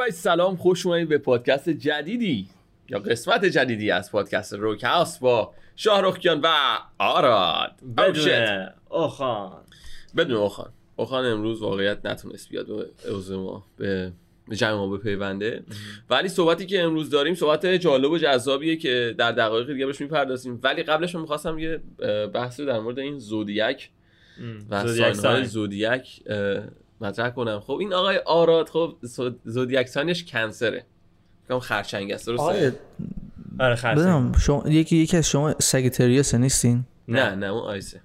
های سلام، خوش اومدید به پادکست جدیدی یا قسمت جدیدی از پادکست روکاست با شاهرخ و آراد. بدون اوخان امروز واقعیت نتونست بیاد به جمع ما بپیونده، ولی صحبتی که امروز داریم صحبت جالب و جذابیه که در دقایق دیگه بهش میپردازیم. ولی قبلش من می‌خواستم یه بحثی در مورد این زودیک و ساین‌های زودیک مطرح کنم. خب این آقای آراد، خب زودیک ساینش کنسره، میگم خرچنگ است، درسته؟ آره خرچنگ. شما یکی از شما ساگیتاریوس نیستین؟ نه اون آیسه.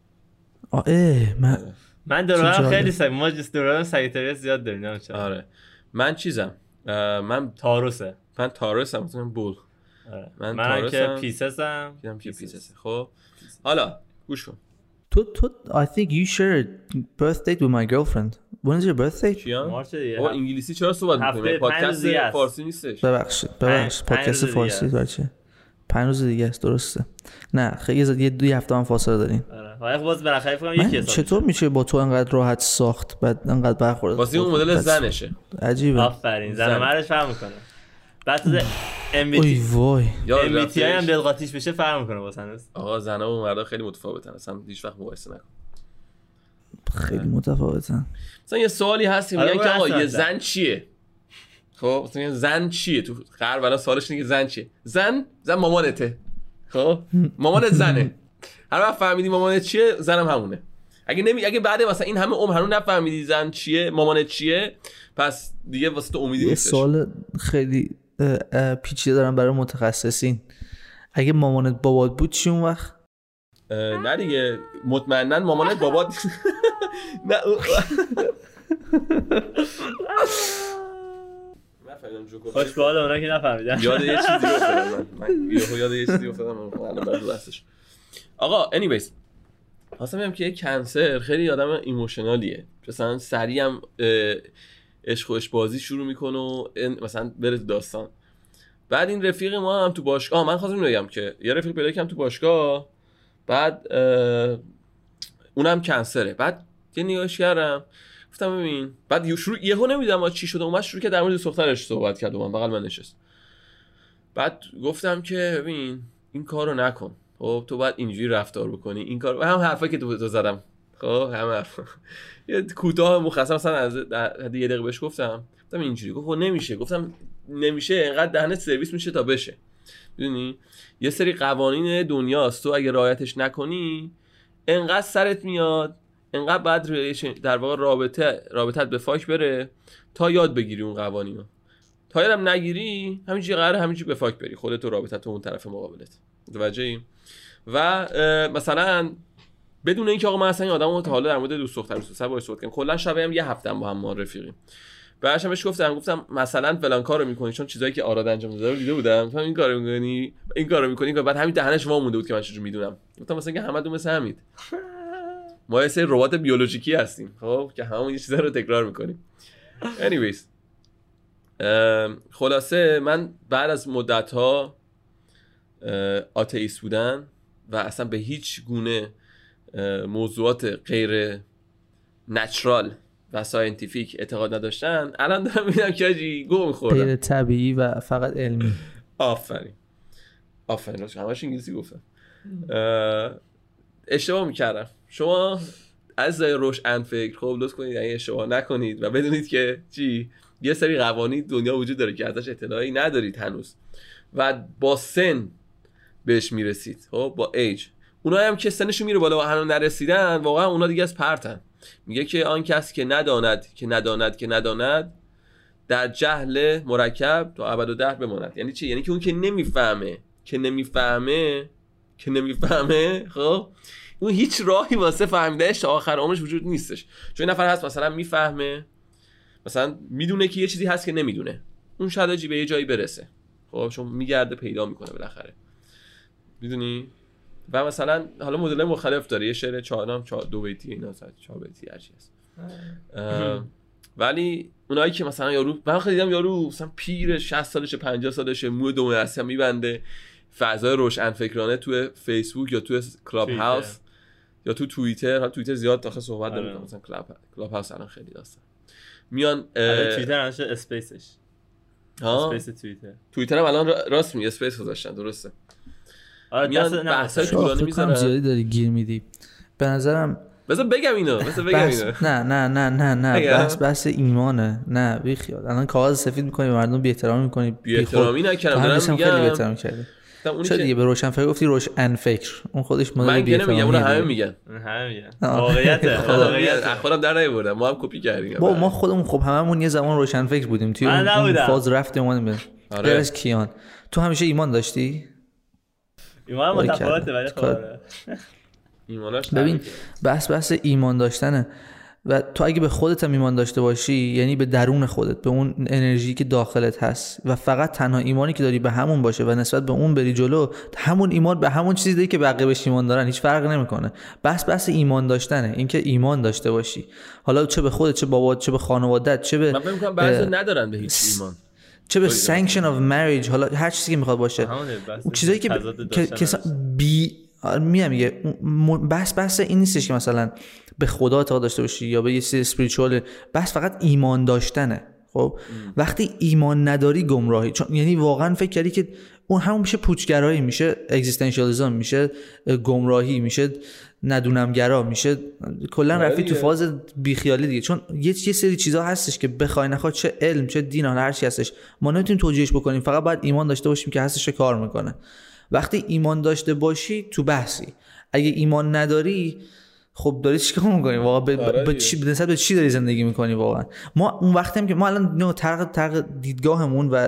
من دورم خیلی ما جست دورم ساگیتاریوس زیاد داریم. آره من چیزم، من تاروسه. من تاروسم، مثلا بول. آره. من که پیسسم. پیسسه. خب حالا گوش کن. تو I think you share a birth date with my girlfriend. When is your birthday? مارچ دیگه. با انگلیسی چرا صحبت می‌کنی؟ پادکست فارسی نیستش. ببخشید پادکست فارسی بچه 5 روز دیگه است، درسته؟ نه خیلی یه 2 هفته هم فاصله داریم. آره ولی باز بالاخره فکر کنم یکی حساب. چطور میشه با تو انقدر راحت ساخت بعد انقدر برخورد؟ واسه اون مدل زنشه. عجیبه. آفرین، زن مردش فرق می‌کنه. بعد ای وای MBTI هم دلقاتیش بشه فرق می‌کنه واسه آقا زنا و مردا خیلی متفاوتن، اصلا هیچ وقت مقایسه نکن. خیلی متفاوتن. مثلا یه سوالی هست میگن که آقا یه زن چیه؟ خب مثلا زن چیه؟ تو غرب سوالش اینه که زن چیه؟ زن مامانته. خب مامانت زنه. هر وقت فهمیدی مامانت چیه، زنم همونه. اگه بعد مثلا این همه عمر هنوز نفهمیدی زن چیه، مامانت چیه، پس دیگه واسه تو امیدی نیستش. یه سوال خیلی پیچیده دارم برای متخصصین. اگه مامانت بابات بود چی اون وقت؟ نه دیگه مطمئناً مامانت بابات نه خوش به حال اونا که نفهمیدن. یاد یه چیزی افتادم من یاد یه چیزی افتادم الان بعد دستش. آقا anyways واسه میگم که کنسر خیلی آدم ایموشنالیه، مثلا سریع هم عشق و بازی شروع میکنه و مثلا بره داستان. بعد این رفیق ما هم تو باشگاه، من خواستم بگم که یه رفیق پیدا کردم تو باشگاه، بعد اونم کنسره. بعد یه نگاهش کردم گفتم ببین، بعد یهو نمیدونم چی شده اومد شروع کرد در مورد دوست دخترش صحبت کرد و من بغل من نشست. بعد گفتم که ببین این کارو نکن، خب تو باید اینجوری رفتار بکنی، این کار هم حرفایی که تو زدم، خب هم حرف یه کوتاه مختصر مثلا از یه دقیقه بهش گفتم اینجوری. گفت نمیشه. گفتم نمیشه، اینقدر دهنت سرویس میشه تا بشه. میدونی یه سری قوانین دنیاست، تو اگه رعایتش نکنی انقدر سرت میاد، انقدر بعد در واقع رابطت به فاک بره تا یاد بگیری اون قوانینو. تا یادم نگیری همینجوری قراره همینجوری به فاک بری، خودت و رابطت و اون طرف مقابلت. متوجهی؟ و مثلا بدون اینکه آقا من اصلا این آدمو تا حالا در مورد دوست دختر باهاش صحبت کردم، کلا شب هم یه هفته با هم ما رفیقیم. بعدش بهش گفتم مثلا فلان کارو میکنی، چون چیزایی که آراد انجام داده رو دیده بودم، گفتم این کارو میکنی، بعد همین دهنش وا مونده بود که من چجوری میدونم. گفتم مثلا که همتون مثل همید، ما یه سری ربات بیولوژیکی هستیم، خب که همون یه چیزا رو تکرار میکنیم. anyways خلاصه من بعد از مدت‌ها آتئیست بودن و اصلا به هیچ گونه موضوعات غیر نچرال و ساینتیفیک اعتقاد نداشتن، الان دارم میبینم که آجی گو میخوردم، غیر طبیعی و فقط علمی. آفرین همش انگلیسی گفتم. اشتباه میکردم. شما از روشن فکر خب لطف کنید این اشتباه نکنید و بدونید که یه سری قوانین دنیا وجود داره که ازش اطلاعی ندارید هنوز و با سن بهش میرسید. خب با ایج اونایی هم که سنشون میره بالا و هنوز نرسیدن، واقعا اونا دیگه از پرتن. میگه که آن کس که نداند در جهل مرکب تا ابدالدهر بماند. یعنی چی؟ یعنی که اون که نمیفهمه خب اون هیچ راهی واسه فهمیدنش تا آخر عمرش وجود نیستش. چون نفر هست مثلا میفهمه، مثلا میدونه که یه چیزی هست که نمیدونه، اون شاید به یه جایی برسه، خب چون میگرده پیدا میکنه بالاخره، میدونی؟ و مثلا حالا مدل مختلف داره، یه شعر 2 بیتی اینا 4 بیتی هر چی هست. ولی اونایی که مثلا یارو، من خیلی دیدم یارو مثلا پیر 60 سالشه 50 سالشه، مو دومه هست میبنده، فضای روشن فکرانه تو فیسبوک یا تو کلاب هاوس یا تو توییتر. توییتر زیاد داخل صحبت نمی‌کنه، مثلا کلاب هاوس الان خیلی داستان میان. توییتر همیشه اسپیسش اسپیس توییتر هم الان راست میگه اسپیس گذاشتن درسته. آره میان بحثای طولانی میذارن. زیادی داری گیر میدی به نظرم. بذار بگم اینو نه بحث ایمانه. نه بی خیال الان کاغذ سفید می‌کنی مردم بی‌احترامی می‌کنی. بی‌احترامی نکردم دارم میگم خیلی بی‌احترامی کردی. چرا دیگه به روشن فکر گفتی روشن فکر اون خودش مدل بی‌احترامی. من همه میگن واقعیت خودم در نیاوردم ما هم کپی کردیم. ما خودمون خب هممون یه زمان روشن فکر بودیم توی اون فاز رفتیم اومدیم. درش کیان تو همیشه ایمان داشتی؟ ایمان متفاوته ولی خب ایمانش ببین بحث ایمان داشتنه و تو اگه به خودت هم ایمان داشته باشی یعنی به درون خودت به اون انرژی که داخلت هست و فقط تنها ایمانی که داری به همون باشه و نسبت به اون بری جلو همون ایمان به همون چیزی داری که بقیه بهش ایمان دارن هیچ فرق نمیکنه. بحث ایمان داشتنه اینکه ایمان داشته باشی حالا چه به خودت چه بابات چه به خانواده‌ات چه به من فکر می‌کنم بعضی ندارن به هیچ ایمان چه به sanction of marriage حالا هر چیزی که میخواد باشه اون چیزایی که میگه بحث این نیستش که مثلا به خدا اعتقاد داشته باشی یا به یه چیز اسپریچوال. بحث فقط ایمان داشتنه. خب وقتی ایمان نداری گمراهی چون یعنی واقعا فکر کردی که اون همون میشه پوچگرایی میشه اگزیستانسیالیسم میشه گمراهی میشه ندونمگرا میشه کلا رفتی تو فاز بیخیالی دیگه. چون یه سری چیزا هستش که بخوای نخواد چه علم چه دین هر چی هستش ما نمیتونیم توجیهش بکنیم فقط باید ایمان داشته باشیم که هستش کار میکنه. وقتی ایمان داشته باشی تو بحثی اگه ایمان نداری خب داری چیکار می‌کنی واقعا نسبت به چی داری زندگی می‌کنی واقعا. ما اون وقتی هم که ما الان طرق دیدگاهمون و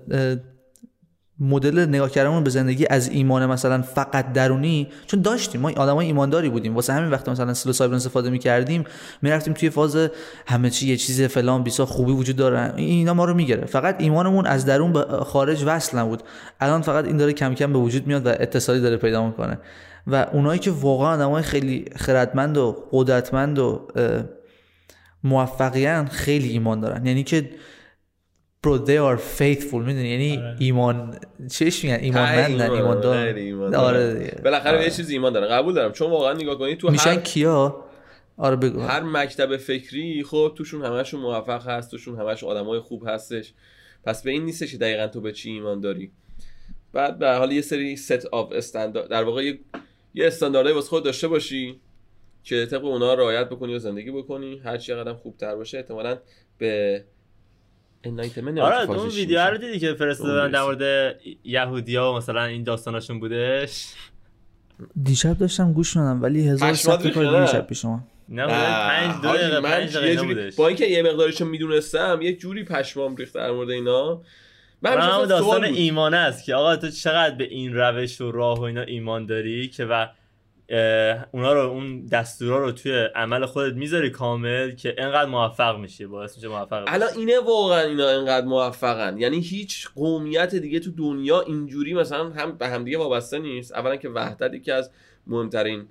مدل نگاه کردنمون به زندگی از ایمان مثلا فقط درونی چون داشتیم ما آدمای ایمانداری بودیم واسه همین وقتی مثلا سیلوسایبین استفاده می‌کردیم می‌رفتیم توی فاز همه چی یه چیز فلان بیسا خوبی وجود داره اینا ما رو میگیره فقط ایمانمون از درون به خارج وصل نبود. الان فقط این داره کم کم به وجود میاد و اتصالی داره پیدا می‌کنه و اونایی که واقعا آدمای خیلی خردمند و قدرتمند و موفقین خیلی ایمان دارن یعنی که bro they are faithful میدونی یعنی ایمان چیش میگن ایمانمندن ایمان دارن بالاخره یه چیز ایمان دارن قبول دارم چون واقعا نگاه کنی تو میشن کیا آره بگو هر مکتب فکری خب توشون همشون موفق هست توشون همشون آدمای خوب هستش پس به این نیستش که دقیقاً تو به چی ایمان داری. بعد به هر حال یه سری set of استاندارد در واقع یه استانداردهای واسه خود داشته باشی که طبق اونها رعایت بکنی و زندگی بکنی هر چی قدم خوبتر باشه احتمالاً به انلایتمنت. آره اون ویدیو رو دیدی که فرستادن در مورد یهودی‌ها و مثلا این داستاناشون بودش دیشب داشتم گوش می‌دادم ولی 1000 صفحه کار دیشب پیش ما نه 5 دقیقه بودش با اینکه یه مقدارشو میدونستم یه جوری پشمام ریخت در مورد اینا. من هم داستان ایمان است که آقا تو چقدر به این روش و راه و اینا ایمان داری که و اونا رو اون دستورا رو توی عمل خودت میذاری کامل که انقدر موفق میشی باعث میشه موفق بشی. الان اینه واقعا اینا انقدر موفقن یعنی هیچ قومیت دیگه تو دنیا اینجوری مثلا هم به هم دیگه وابسته نیست. اولا که وحدت یکی از مهمترین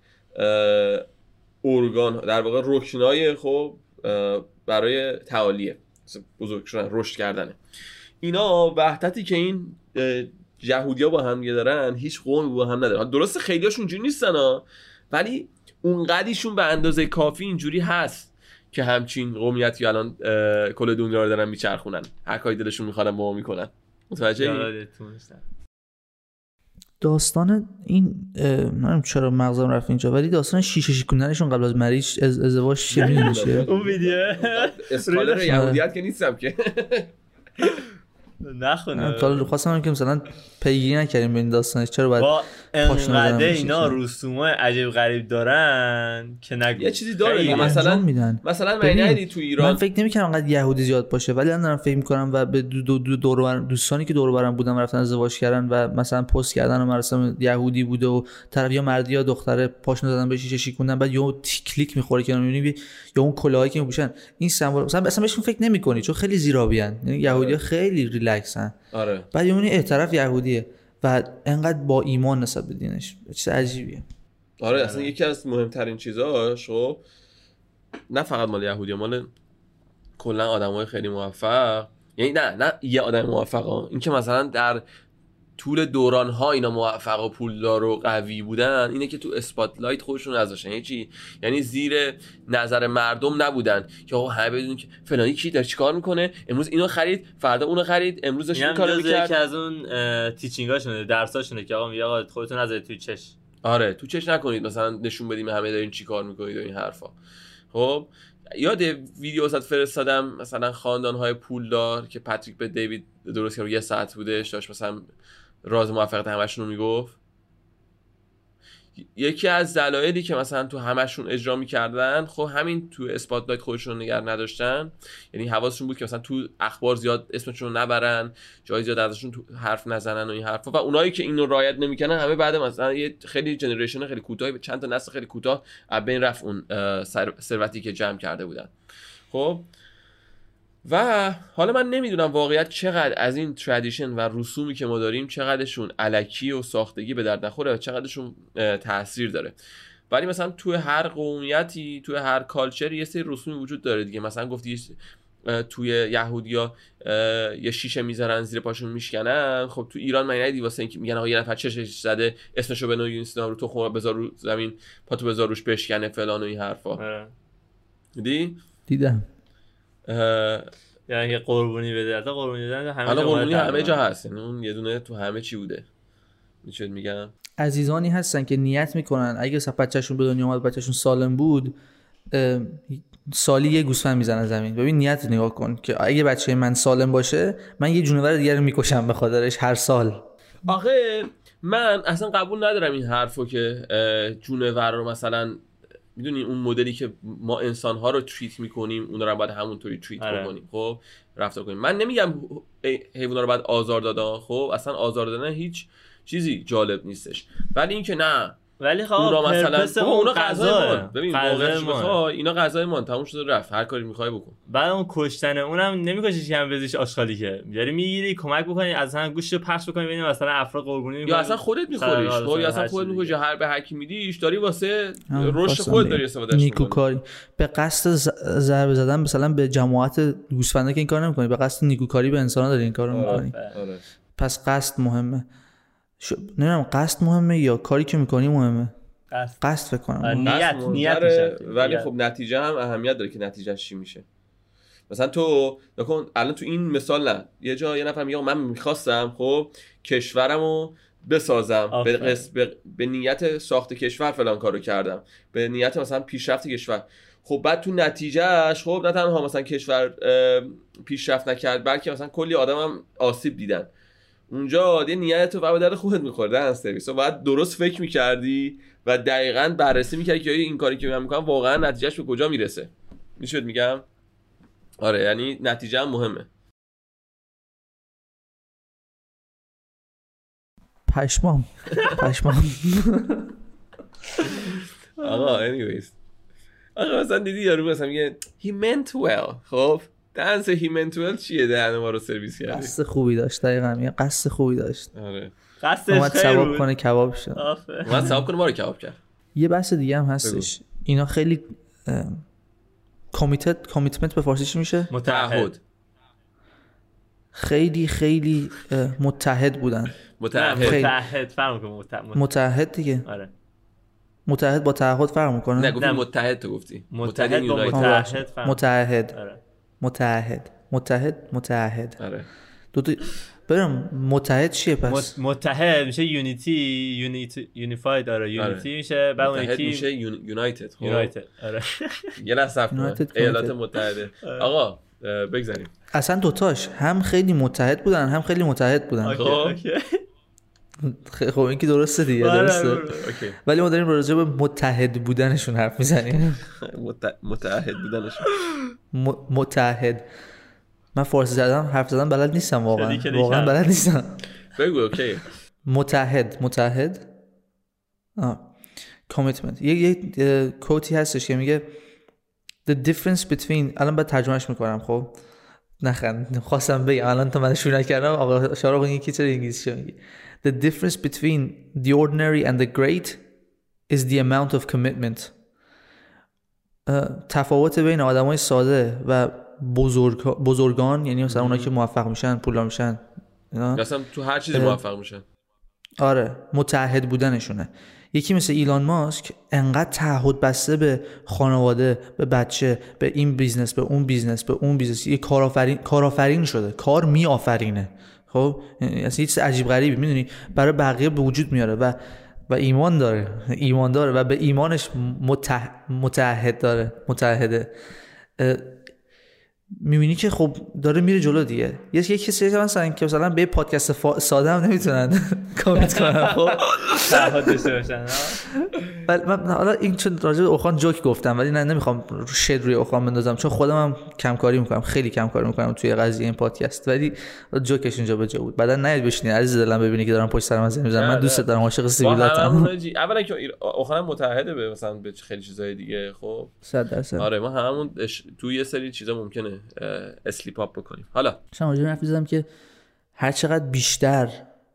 ارگان در واقع رکنای خب برای تعالیه بزرگ شدن رشد کردنه. اینا وحدتی که این یهودی‌ها با هم دیگه دارن هیچ قومی با هم نداره. درسته خیلیاشون اینجوری نیستن ولی اونقدیشون به اندازه کافی اینجوری هست که همچین قومیتی الان کل دنیا رو دارن میچرخونن هر کاری دلشون میخوان با ما میکنن. متوجهی؟ داستان این نمیدونم چرا مغزم رفت اینجا ولی داستان شیشه شکوندنشون قبل از مریض ازدواج چه میشه اون ویدیو اسکالر یهودیت که نیستم که نخونه. حالا خواستم که مثلا پیگیری نکردیم به این داستانش چرا باید انقدر اینا رسومای عجیب غریب دارن که یه چیزی داره مثلا من ندیدی تو ایران. من فکر نمی‌کنم انقدر یهودی زیاد باشه ولی الان دارم فکر می‌کنم و به دوستانی که دور و برم بودن رفتن ازدواج کردن و مثلا پست کردن و مراسم یهودی بوده و طرف یا مردی یا دختره پاشون زدن به شیشه شیکوندن بعد یهو کلیک می‌خوره که می‌بینی یا اون کلاهایی که می‌پوشن این سمبل مثلا بهشون فکر نمی‌کنی چون خیلی زیرابیان یعنی یهودی‌ها خیلی ریلکسن. آره بعد می‌بینی طرف یهودیه و انقدر با ایمان نسبت به دینش چیز عجیبیه. آره اصلا یکی از مهمترین چیزاش خب نه فقط مال یهودی مال کلا آدمای خیلی موفق یعنی نه یه آدم موفقه این که مثلا در طول دوران‌ها اینا موفق و پولدار و قوی بودن اینه که تو اسپاتلایت خودشون نذاشتن. یعنی زیر نظر مردم نبودن که آقا همه بدونن که فلانی کی داره چیکار میکنه، امروز اینو خرید فردا اونو خرید، امروز داشت این کارو می‌کرد. که از اون تیچینگاشونه، درساشونه که آقا میگه آقا خودتون نذارید توی چش. آره تو چش نکنید، مثلا نشون بدیم همه دارین چیکار میکنید و این حرفا. خب یاد ویدیو واسط فرستادم مثلا خاندان‌های پولدار که پاتریک به دیوید درست کرد، یه ساعت بودش، داشت مثلا راز موفقیت همشون رو میگفت. یکی از دلایلی که مثلا تو همشون اجرا میکردن خب همین تو اسپاتلایت خودشون نگه نداشتن، یعنی حواسشون بود که مثلا تو اخبار زیاد اسمشون رو نبرن، جای زیاد ازشون تو حرف نزنن و این حرفا، و اونایی که اینو رعایت نمیکنن همه بعد مثلا یه خیلی جنریشن خیلی کوتاه، چند تا نسل خیلی کوتاه از بین رفت اون ثروتی که جمع کرده بودن. خب و حالا من نمیدونم واقعیت چقدر از این ترادیشن و رسومی که ما داریم چقدرشون الکی و ساختگی به درد نخوره و چقدرشون تاثیر داره، ولی مثلا توی هر قومیتی توی هر کالچر یه سری رسومی وجود داره دیگه. مثلا گفتی توی یهودیا یه شیشه میذارن زیر پاشون میشکنن، خب تو ایران من ندیدی واسه اینکه میگن آقا یه نفر چشش زده اسمشو بنویس اینستاگرام رو تو خونه بذار رو زمین پاتو بذار روش بشکنه فلان و این حرفا. دیدم یعنی قربونی بده، حتی قربونی دادن همه جا هست، یعنی اون یه دونه تو همه چی بوده. میشه میگم عزیزانی هستن که نیت میکنن اگه بچه‌شون به دنیا اومد بچه‌شون سالم بود سالی یه گوسفند میزنن زمین. ببین نیت نگاه کن که اگه بچه من سالم باشه من یه جونور دیگه رو میکشم به خاطرش هر سال. آخه من اصلا قبول ندارم این حرفو که جونور رو مثلا میدونی اون مدلی که ما انسان‌ها رو تریت می‌کنیم اون رو باید همونطوری تریت بکنیم، خب رفتار کنیم. من نمیگم حیونا رو باید آزار دادن، خب اصلا آزار دادن هیچ چیزی جالب نیستش، ولی این که نه، ولی خب مثلا اونا غذای ما، ببین واقعا بخوای اینا غذای ما تموم شده رفت، هر کاری می‌خوای بکن. بعد اون کشتن اونم نمی‌کشیش که هم بزیش آشغالی که یاری میگیری کمک بکنی از هم گوشتو پخش بکنی ببینیم مثلا افراد قربونی یا اصلا خودت می‌خوریش، خب یا اصلا خودت می‌کشی، هر به هر کی میدیش داری واسه رشد خودت داری استفاده می‌کنی. نیکوکاری به قصد ضربه زدن مثلا به جماعت گوسفندا که این کارو نمی‌کنی، به قصد نیکوکاری به انسان‌ها داری این کارو می‌کنی. پس قصد مهمه. نمیدونم قصد مهمه یا کاری که می‌کنی مهمه. قصد فکر کنم نیت ولی خب نتیجه هم اهمیت داره که نتیجهش چی میشه. مثلا تو نکن الان تو این مثال نه یه جا یه نفر میگه من میخواستم خب کشورمو بسازم به نیت ساخت کشور فلان کارو کردم، به نیت مثلا پیشرفت کشور. خب بعد تو نتیجهش خب نه تنها مثلا کشور پیشرفت نکرد بلکه مثلا کلی آدم هم آسیب دیدن. اونجا دیگه نیت تو به درد خودت می‌خوره، در سرویس. و بعد درست فکر می‌کردی و دقیقاً بررسی می‌کردی که این کاری که من می‌کنم واقعاً نتیجهش به کجا میرسه. میشد میگم آره، یعنی نتیجه هم مهمه. پشمام آقا anyways آقا مثلا دیدی یارو مثلا میگه he meant well. خب دنس he meant well چیه؟ دهن ما رو سرویس کرد. قصد خوبی داشت، دقیقاً میگه قصد خوبی داشت. آره قصدش خیلی بود. ثواب کنه کباب شد. من ثواب کنه ما رو کباب کرد. یه بحث دیگه هم هستش. اینا خیلی کامیتمنت به فارسیش میشه متعهد. خیلی متحد بودن. متحد فرق میکنه. متحد دیگه. آره متحد با تعهد فرق میکنه. نه گفتی متحد، تو گفتی متحد با متحد فرق. متحد. آره دو تا برم متحد چیه پس؟ متحد میشه یونیفاید. آره یونیتی میشه، بعد اون یکی میشه یونایتد. آره یه لحظه ایالات متحده. آقا بگذاریم اصلا دوتاش هم خیلی متحد بودن هم خیلی متحد بودن. خب این که درسته دیگه، درسته. ولی ما داریم راجع به متحد بودنشون حرف میزنیم. متحد بودنشون. متحد. من فارسی حرف زدن بلد نیستم واقعا بلد نیستم. بگو اوکی. متحد commitment. یه کوتی هستش که میگه the difference between، الان باید ترجمهش میکنم خب نخند خواستم بگم الان تا من شروع نکردم آقا شارق این کی چرا انگلیسی میگی. The difference between the ordinary and the great is the amount of commitment. تفاوت بین آدمای ساده و بزرگان، یعنی مثلا اونایی که موفق میشن، پولدار میشن، مثلا تو هر چیزی موفق میشن. آره متعهد بودنشونه. یکی مثل ایلان ماسک انقدر تعهد بسته به خانواده، به بچه، به این بیزنس، به اون بیزنس، به اون بیزنس، یه کارآفرین شده، کار می آفرینه. خب اصلا چیز عجیب غریبی میدونی برای بقیه به وجود میاره و ایمان داره و به ایمانش متعهده. میبینی که خب داره میره جلو دیگه. یه کسی مثلا که مثلا به پادکست ساده هم نمیتونن کامنت کنن خب تعهد داشته باشن. من حالا این چون راجع به اوخان جوک گفتم ولی نمیخوام شد روی اوخان بندازم چون خودم هم کمکاری میکنم، خیلی کمکاری میکنم توی قضیه این پادکست، ولی جوکش اینجا به جا بود. بعدا نیاد بشینید عزیز دلم ببینی که دارم پشت سر من زمین میزنم. من دوست دارم، عاشق سیبیلاتم. اولا که اوخان متعهده به مثلا به خیلی چیزای دیگه. خب 100%. آره ما همون توی یه سری چیزا ممکنه اسلیپ اپ بکنیم. حالا شما راجع به حرف زدم که هر چقدر بیشتر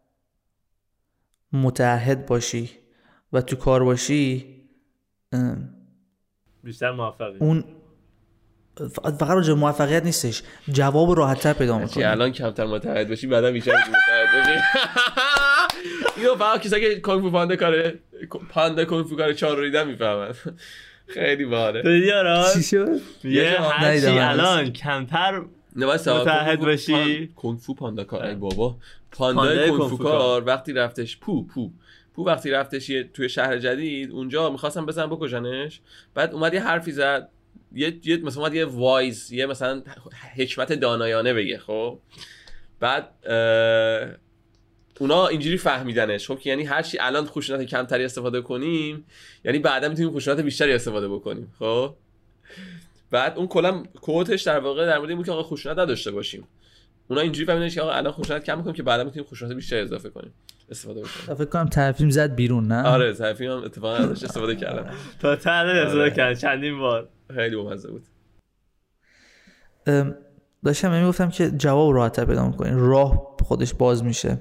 متعهد باشی و تو کار باشی بیشتر موفقی. اون فقط راجع به موفقیت نیستش، جواب راحت‌تر پیدا می‌کنی. الان کمتر متعهد باشی بعدا بیشتر متعهد باشی. اینو فقط کسایی که کونگ فو پاندا کونگ فو کار 4 رو دیدن میفهمن. خیلی باحاله. دیدی آره چی شد؟ یه هرچی الان کمتر متعهد باشی. کونگ فو پاندا کار ای بابا، پاندا کونگ فو کار وقتی رفتش پو وقتی رفتش توی شهر جدید اونجا می‌خواستن بزنن بکشنش، بعد اومد یه حرفی زد، یه مثلا اومد یه وایز، یه مثلا حکمت دانایانه بگه. خب بعد اونا اینجوری فهمیدنش خب که یعنی هر چی الان خشونت کمتری استفاده کنیم یعنی بعدا میتونیم خشونت بیشتری استفاده بکنیم. خب بعد اون کلا کوتش در واقع در مورد این بود که آقا خشونت نداشته باشیم. اونا اینجوری فهمیدن که آقا الان خشونت کم می‌کنیم که بعدا میتونیم خشونت بیشتری اضافه کنیم استفاده بکنیم. فکر کنم طرفیم زد بیرون نه؟ آره طرفیم هم اتفاقا ازش استفاده کردم. تا تعداد استفاده کردن چندین بار. خیلی بامزه بود. داشتم میگفتم که جواب راحت‌تر پیدا می‌کنی، راه خودش باز میشه،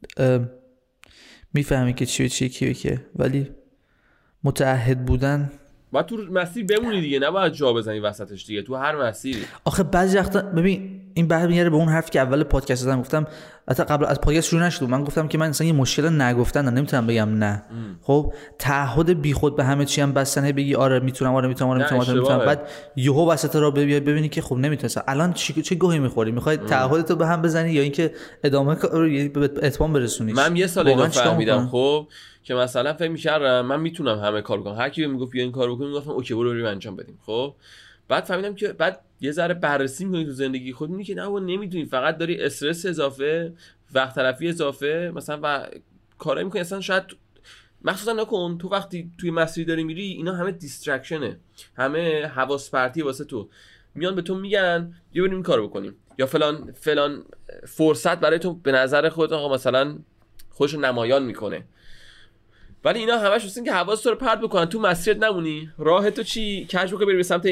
میفهمی که چی به چیه کی به کیه، ولی متعهد بودن باید تو مسیر بمونی دیگه، نباید جا بزنی وسطش دیگه تو هر مسیری. آخه بعضی وقتا ببین این برمیگره به اون حرفی که اول پادکست زدم، گفتم حتی قبل از پادکست شروع نشد من گفتم که من اصلا یه مشکل نگفتن دارم، نمیتونم بگم نه. خب تعهد بیخود به همه چی هم بستن، بگی آره میتونم بعد یهو وسط راه ببینی که خب نمیتونی. الان چه گوهی میخوری؟ میخوای تعهدتو به هم بزنی یا اینکه ادامه رو به اتمام برسونیش؟ من یه سال اینو فهمیدم خب که مثلا فکر می‌کردم من میتونم همه کار کنم، هر کی میگفت بیا این کارو بکن میگفتم اوکی برو انجام بدیم. خب بعد فهمیدم که بعد یه ذره بررسی می‌کنی تو زندگی خود می‌بینی که نه و نمی‌دونی، فقط داری استرس اضافه، وقت تلفی اضافه مثلا و کارایی می‌کنی اصلا شاید مخصوصا نکن تو وقتی توی مسیری داری میری اینا همه دیسترکشنه، همه حواس پرتی واسه تو، میان به تو میگن بیا بریم این کارو بکنیم یا فلان فرصت برای تو به نظر خودت آقا مثلا خودش نمایان میکنه، ولی اینا همش واسه اینکه حواست تو رو پرت بکنن، تو مسیرت نمونی. راه تو چی کج بکنی بری به سمت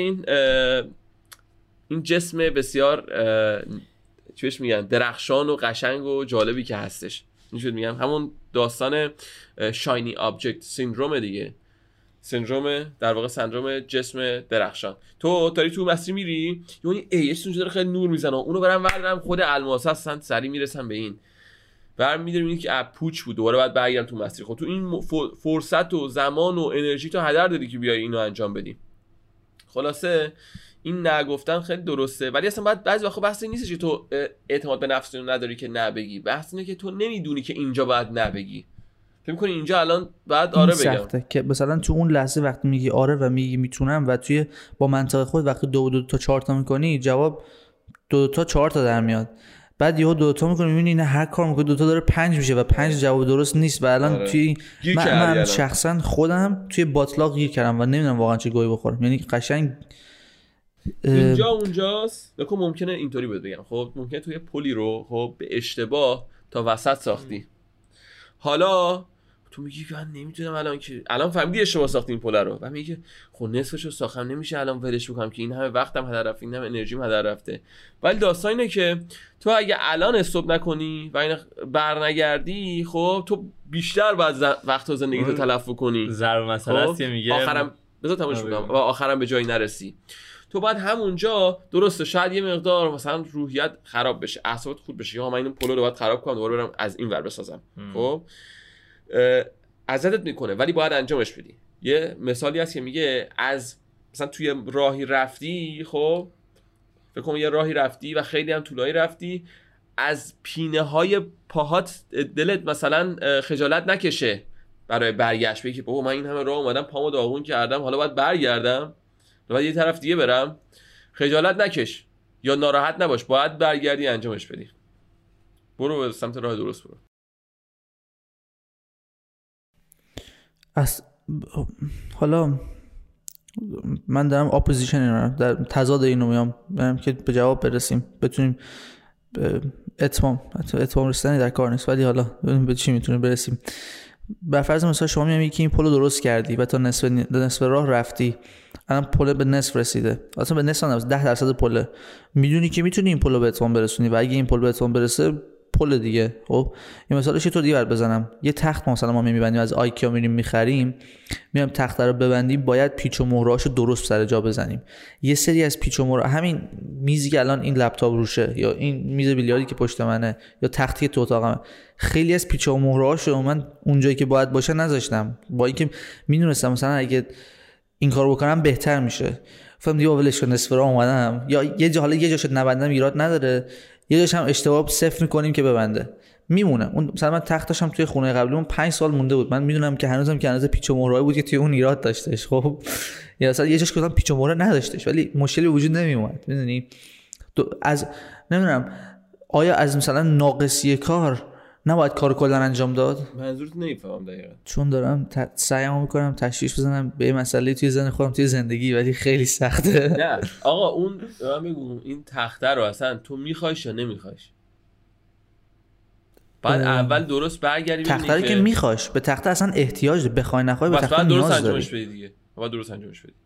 این جسم بسیار چی بهش میگن درخشان و قشنگ و جالبی که هستش. اینجوری میگم همون داستان شاینی آبجکت سیندروم دیگه، سندروم در واقع سندروم جسم درخشان. تو داری تو مسیر میری یعنی یه چیزی داره خیلی نور میزنه، اونو برام وردارم خود الماس هستن سری میرسن به این برمی‌داریم این که پوچ بود دوباره بعد برگردم تو مسیر. خب تو این فرصت و زمان و انرژی تو هدر دادی که بیای اینو انجام بدی. خلاصه این نگفتن خیلی درسته، ولی اصلا بعضی وقتا بحث این نیست که تو اعتماد به نفس نداری که نبگی، بحث اینه که تو نمیدونی که اینجا باید نبگی، فکر می‌کنی اینجا الان بعد آره بگم سخته که مثلا تو اون لحظه وقتی میگی آره و میگی میتونم و توی با منطق خود وقتی 2 تا 4 تا میکنی جواب 2 تا 4 تا در میاد، بعد یهو 2 تا میکنی میبینی نه هر کار میکنی 2 تا داره 5 میشه و 5 جواب درست نیست و الان آره. توی من شخصا خودم توی باطلاق گیر کردم و نمیدونم واقعا چه گویی بخورم، یعنی قشنگ اینجا اونجاست. نکن ممکنه اینطوری بگم خب ممکنه توی پلی رو خب به اشتباه تا وسط ساختی، حالا تو میگی من نمیتونم الان فهمیدی اشتباه ساختی این پل رو و میگی خب نصفشو ساختم نمیشه الان ولش بکنم که این همه وقتم هدر رفته این همه انرژیم هدر رفته. ولی داستان اینه که تو اگه الان استوب نکنی و این برنگردی خب تو بیشتر باید وقت و زندگی تو تلف کنی. ضرب مسئله است که میگه آخرم بذار تمومش کنم و آخرم به جایی نرسی. تو باید همونجا درسته شاید یه مقدار مثلا روحیت خراب بشه، اعصابت خورد بشه، یا من این پلو رو باید خراب کنم دوباره برم از این ور بسازم. خب اذیتت میکنه ولی باید انجامش بدی. یه مثالی هست که میگه از مثلا توی راهی رفتی، خب فکر کنم یه راهی رفتی و خیلی هم طولانی رفتی، از پینه های پاهات دلت مثلا خجالت نکشه برای برگشت، بگی که بابا من این همه راه اومدم پامو داغون کردم حالا باید برگردم، باید یه طرف دیگه برم. خجالت نکش یا ناراحت نباش، باید برگردی انجامش بدی. برو به سمت راه درست برو. حالا من دارم اپوزیشن در تضاد اینو میام که به جواب برسیم، بتونیم به اتمام رسیدن در کار نیست، ولی حالا ببینیم به چی میتونیم برسیم. بر فرض مثلا شما میگی که این پلو درست کردی و تا نصف راه رفتی، الان پل به نصف رسیده، اصلا به نصف نه 10% پله، میدونی که میتونی این پلو به اتمام برسونی و اگه این پل به اتمام برسه پل دیگه. خب این مثالش تو دیگه بزنم، یه تخت مثلا ما میبندیم از آیکیا میریم میخریم، میام تخت رو ببندیم، باید پیچ و مهرهاشو درست سر جا بزنیم. یه سری از پیچ و مهره، همین میزی که الان این لپتاپ روشه یا این میز بیلیاردی که پشت منه یا تختی تو اتاقمه، خیلی از پیچ و مهرهاشو من اونجایی که باید باشه نذاشتم، با اینکه میدونستم مثلا اگه این کارو بکنم بهتر میشه. گفتم دیگه ولش کن، نصف راه اومدم، یا یه جا حالا یه جاشو نبندم ایراد نداره، یه جاش هم اشتباه صفر میکنیم که ببنده میمونه. اون مثلا من تختاشم توی خونه قبلیمون 5 سال مونده بود، من میدونم که هنوزم که هنوز پیچ و مهره بود که توی اون ایراد داشتش. خب یا مثلا یه جاش گفتم پیچ و مهره نداشتش ولی مشکلی وجود نمیومد. میدونی از نمیدونم آیا از مثلا ناقصی کار نباید کار کلا انجام داد؟ منظورت نمیفهمم دقیقاً، چون دارم سعیمو میکنم تشخیص بزنم به مسئله توی ذهن خودم توی زندگی، ولی خیلی سخته. نه آقا اون من بگم این تخته رو اصلا تو میخوایش یا نمیخوایش؟ بعد اول درست برگردی تخته رو که میخواش، به تخته اصلا احتیاج داری، بخوای نخوای به تخته نیاز داری. انجامش بدی دیگه، بعد درست انجامش بدی.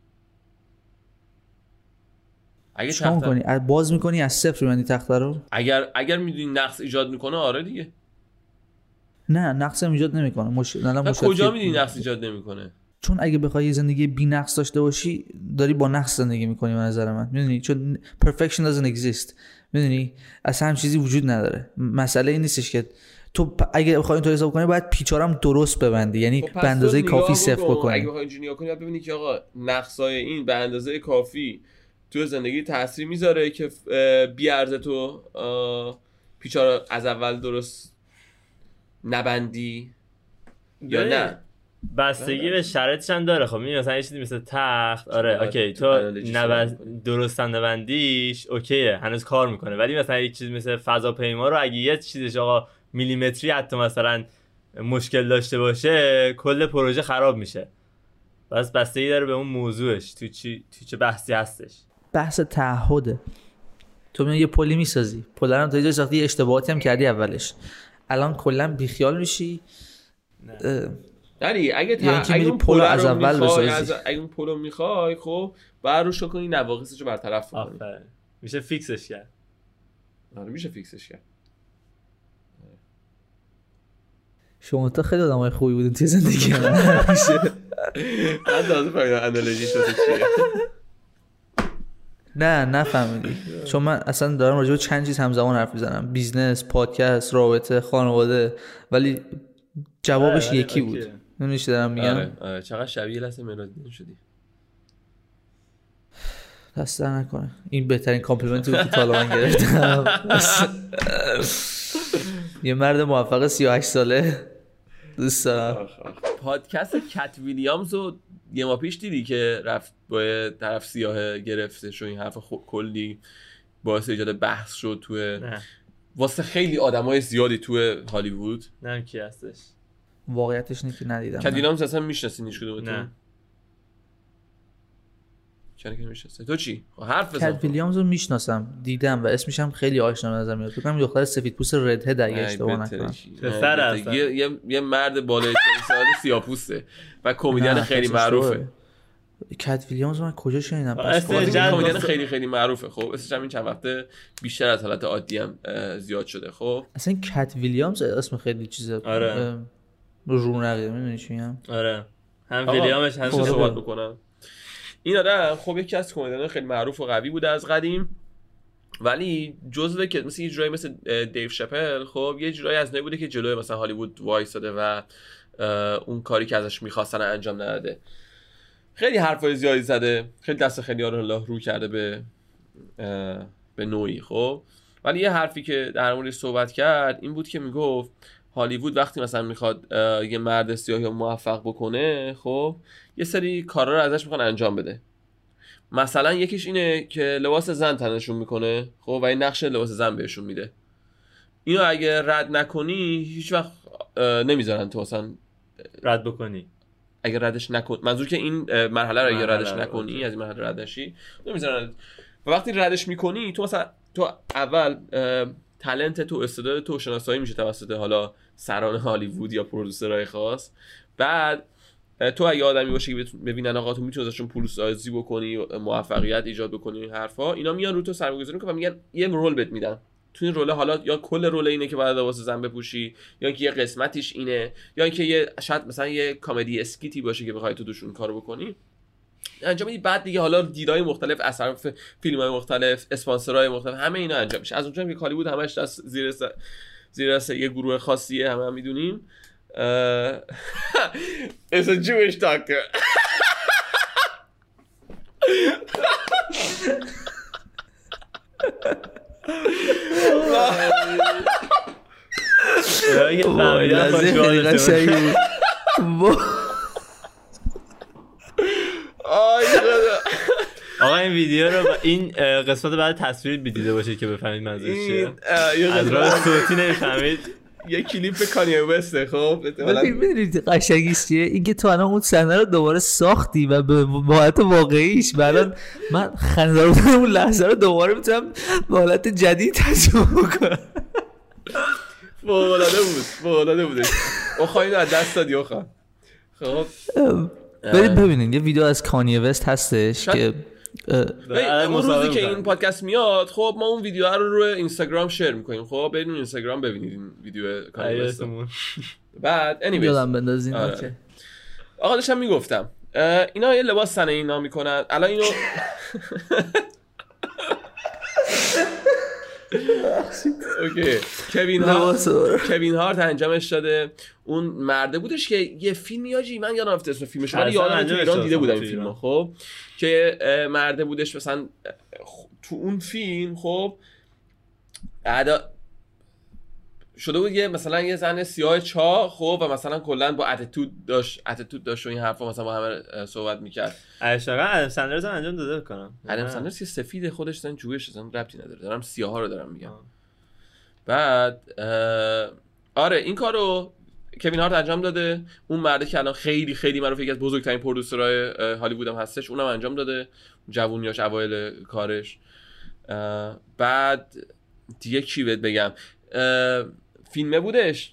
اگه چیکار می‌کنی؟ باز می‌کنی از صفر می‌بندی تخته رو؟ اگر می‌دونی نقص ایجاد می‌کنه آره دیگه. نه نقص ایجاد نمی‌کنه. مشکل کجا می‌دونی نقص ایجاد نمی‌کنه؟ چون اگه بخوای یه زندگی بی‌نقص داشته باشی داری با نقص زندگی می‌کنی به نظر من. می‌دونی چون perfection doesn't exist. می‌دونی اصلا هم چیزی وجود نداره. مسئله این نیستش که تو اگه بخوای اینطوری حساب کنی باید پیچا رو هم درست ببندی، یعنی به اندازه کافی صفر بکنی. اگه بخوای اینجوری نگاه کنی باید ببینی که آقا نقصای این به اندازه کافی تو زندگی تاثیر میذاره که بی ارزه تو پیچا رو از اول درست نبندی یا نه. بستگی به شرایطش هم داره. خب می‌بینی مثلا یه چیزی مثل تخت، آره اوکی تو درست نبندیش اوکیه هنوز کار میکنه، ولی مثلا یه چیز مثل فضاپیما رو اگه یه چیزش آقا میلیمتری حتی مثلا مشکل داشته باشه کل پروژه خراب میشه. بس بستگی داره به اون موضوعش تو چه بحثی هستش. بحث تعهده. تو میای یه پلی میسازی، پل رو تا یه جایی ساختی، اشتباهاتی هم کردی اولش، الان کلا بیخیال میشی. یعنی اگه اون پل از اول بسازی، اگه اون پل رو میخوای خب باید روش کنی نواقصش رو برطرف کنی. میشه فیکسش کرد. آره میشه فیکسش کرد. شما تا خیلی آدمای خوبی بودین توی زندگی من. من فهمیدم انالوژی شده چیه. نه نفهمیدی، چون من اصلا دارم راجع به چند چیز همزمان حرف میزنم، بیزنس، پادکست، رابطه، خانواده، ولی جوابش یکی بود. میدونی چی دارم میگم؟ آره چقدر شبیه لحظه میلادین شدی. دست در نکنه، این بهترین کامپلیمنتی بود که تا الان گرفتم. یه مرد موفق 38 ساله دوست دارم. پادکست کت ویلیامز رو یه ماه پیش دیدی که رفت با طرف سیاه گرفته شو، این حرف کلی باعث ایجاد بحث شد تو واسه خیلی آدمای زیادی تو هالیوود. نه کی هستش؟ واقعیتش اینه که ندیدم. کت ویلیامز اصلا میشناسین هیچ کدومتون؟ نه. چرا که میشناسی؟ تو چی؟ حرف بزن. کت ویلیامز رو میشناسم، دیدم و اسمش هم خیلی آشنا به نظر میاد. فکر کنم دختر سفیدپوست رد هد اگه اشتباه نکنم. پسر اصلا یه مرد بالای 40 ساله سیاه‌پوسته و کمدین خیلی معروفه. کت ویلیامز من کجا شنیدم؟ کمدین خیلی خیلی معروفه. خب اسمش همین چند وقته بیشتر از حالت عادی هم زیاد شده. خب اصلا کت ویلیامز اسم خیلی چیزه. رونقیه، میدونی چی میگم؟ آره هم ویلیامش هم صحبت بکنم. این آدم خب یکی از کمدین خیلی معروف و قوی بوده از قدیم، ولی جزوه که مثل یه جورایی مثل دیو شپل، خب یه جورایی از نوعی بوده که جلوی مثلا هالیوود وایساده و اون کاری که ازش می‌خواستن انجام نداده. خیلی حرفای زیادی زده، خیلی دست خیلی الله رو کرده به نوعی. خب ولی یه حرفی که در موردش صحبت کرد این بود که میگفت هالیوود وقتی مثلا میخواد یه مرد سیاهی رو موفق بکنه، خب یه سری کارا رو ازش میخوان انجام بده. مثلا یکیش اینه که لباس زن تنشون میکنه، خب و این نقش لباس زن بهشون میده. اینو اگه رد نکنی هیچ وقت نمیذارن تو مثلا رد بکنی. اگه ردش نکن، منظور که این مرحله رو اگه ردش نکنی، از این مرحله رد نشی نمیذارن. و وقتی ردش میکنی تو مثلا تو اول تالنت تو، استعداد تو شناسایی میشه توسط حالا سران هالیوود یا پرودوسرهای خاص. بعد تو اگه آدمی باشی که ببینن آقا تو میتونی ازشون پول سازی بکنی، موفقیت ایجاد بکنی، این حرفا، اینا میان رو تو سرمایه‌گذاری میکنن و میگن یه رول بهت میدن. تو این رول حالا یا کل رول اینه که باید لباس زن بپوشی، یا اینکه یه قسمتیش اینه، یا اینکه یه شاید مثلا یه کمدی اسکیتی باشه که بخوای تو دوشون کارو بکنی انجام میدی. بعد دیگه حالا دیدای مختلف، اثر فیلم‌های مختلف، اسپانسرهای مختلف، همه اینا انجام میشه. از اونجا که هالیوود همش دست زیر یه گروه خاصیه، همه هم میدونیم. It's a Jewish doctor. آقا این ویدیو رو این قسمت بعد تصویر دیده باشید که بفهمید منظورش چیه. از راه صوتی نمیفهمید. یه کلیپ کانیه وسته. خب میدونید قشنگیش چیه؟ اینکه تو الان اون صحنه رو دوباره ساختی و به حالت واقعیش، برای من خنده‌دار بودم اون لحظه رو دوباره میتونم به حالت جدید ترجمه کنم. فوق‌العاده بود. آخه اینو از دست دادی آخه. خب برید ببینید یه ویدیو از کانیه وست هستش که اون روزی که این پادکست میاد، خب ما اون ویدیو رو روی اینستاگرام شیر میکنیم. خب برید اینستاگرام ببینید این ویدیو کانیه وست. بعد یادم بندازین. آقا داشتم میگفتم اینا یه لباس سنه اینا میکنن. الان اینو اوکی کوین هارت انجامش داده. اون مرده بودش که یه فیلمی هاجی من یادم رفته اسم فیلمش، ولی یادم تو ایران دیده بودم این فیلمو. خب که مرده بودش مثلا تو اون فیلم، خب شده بود یه مثلا یه زن سیاه چاق، خب و مثلا کلا با اتیتود داشت و این حرفا مثلا با همه صحبت میکرد. اشتغال ادم سندلرز انجام داده کنم. ادم سندلرز که سفید خودش زن جویش اصلا ربطی نداره، دارم سیاها رو دارم میگم. بعد آره این کارو کوین هارت انجام داده. اون مرده که الان خیلی خیلی معروفه، یکی از بزرگترین پرودوسرهای هالیوود هم هستش، اونم انجام داده جوونیاش اوایل کارش. بعد دیگه چی بهت بگم، فیلمه بودش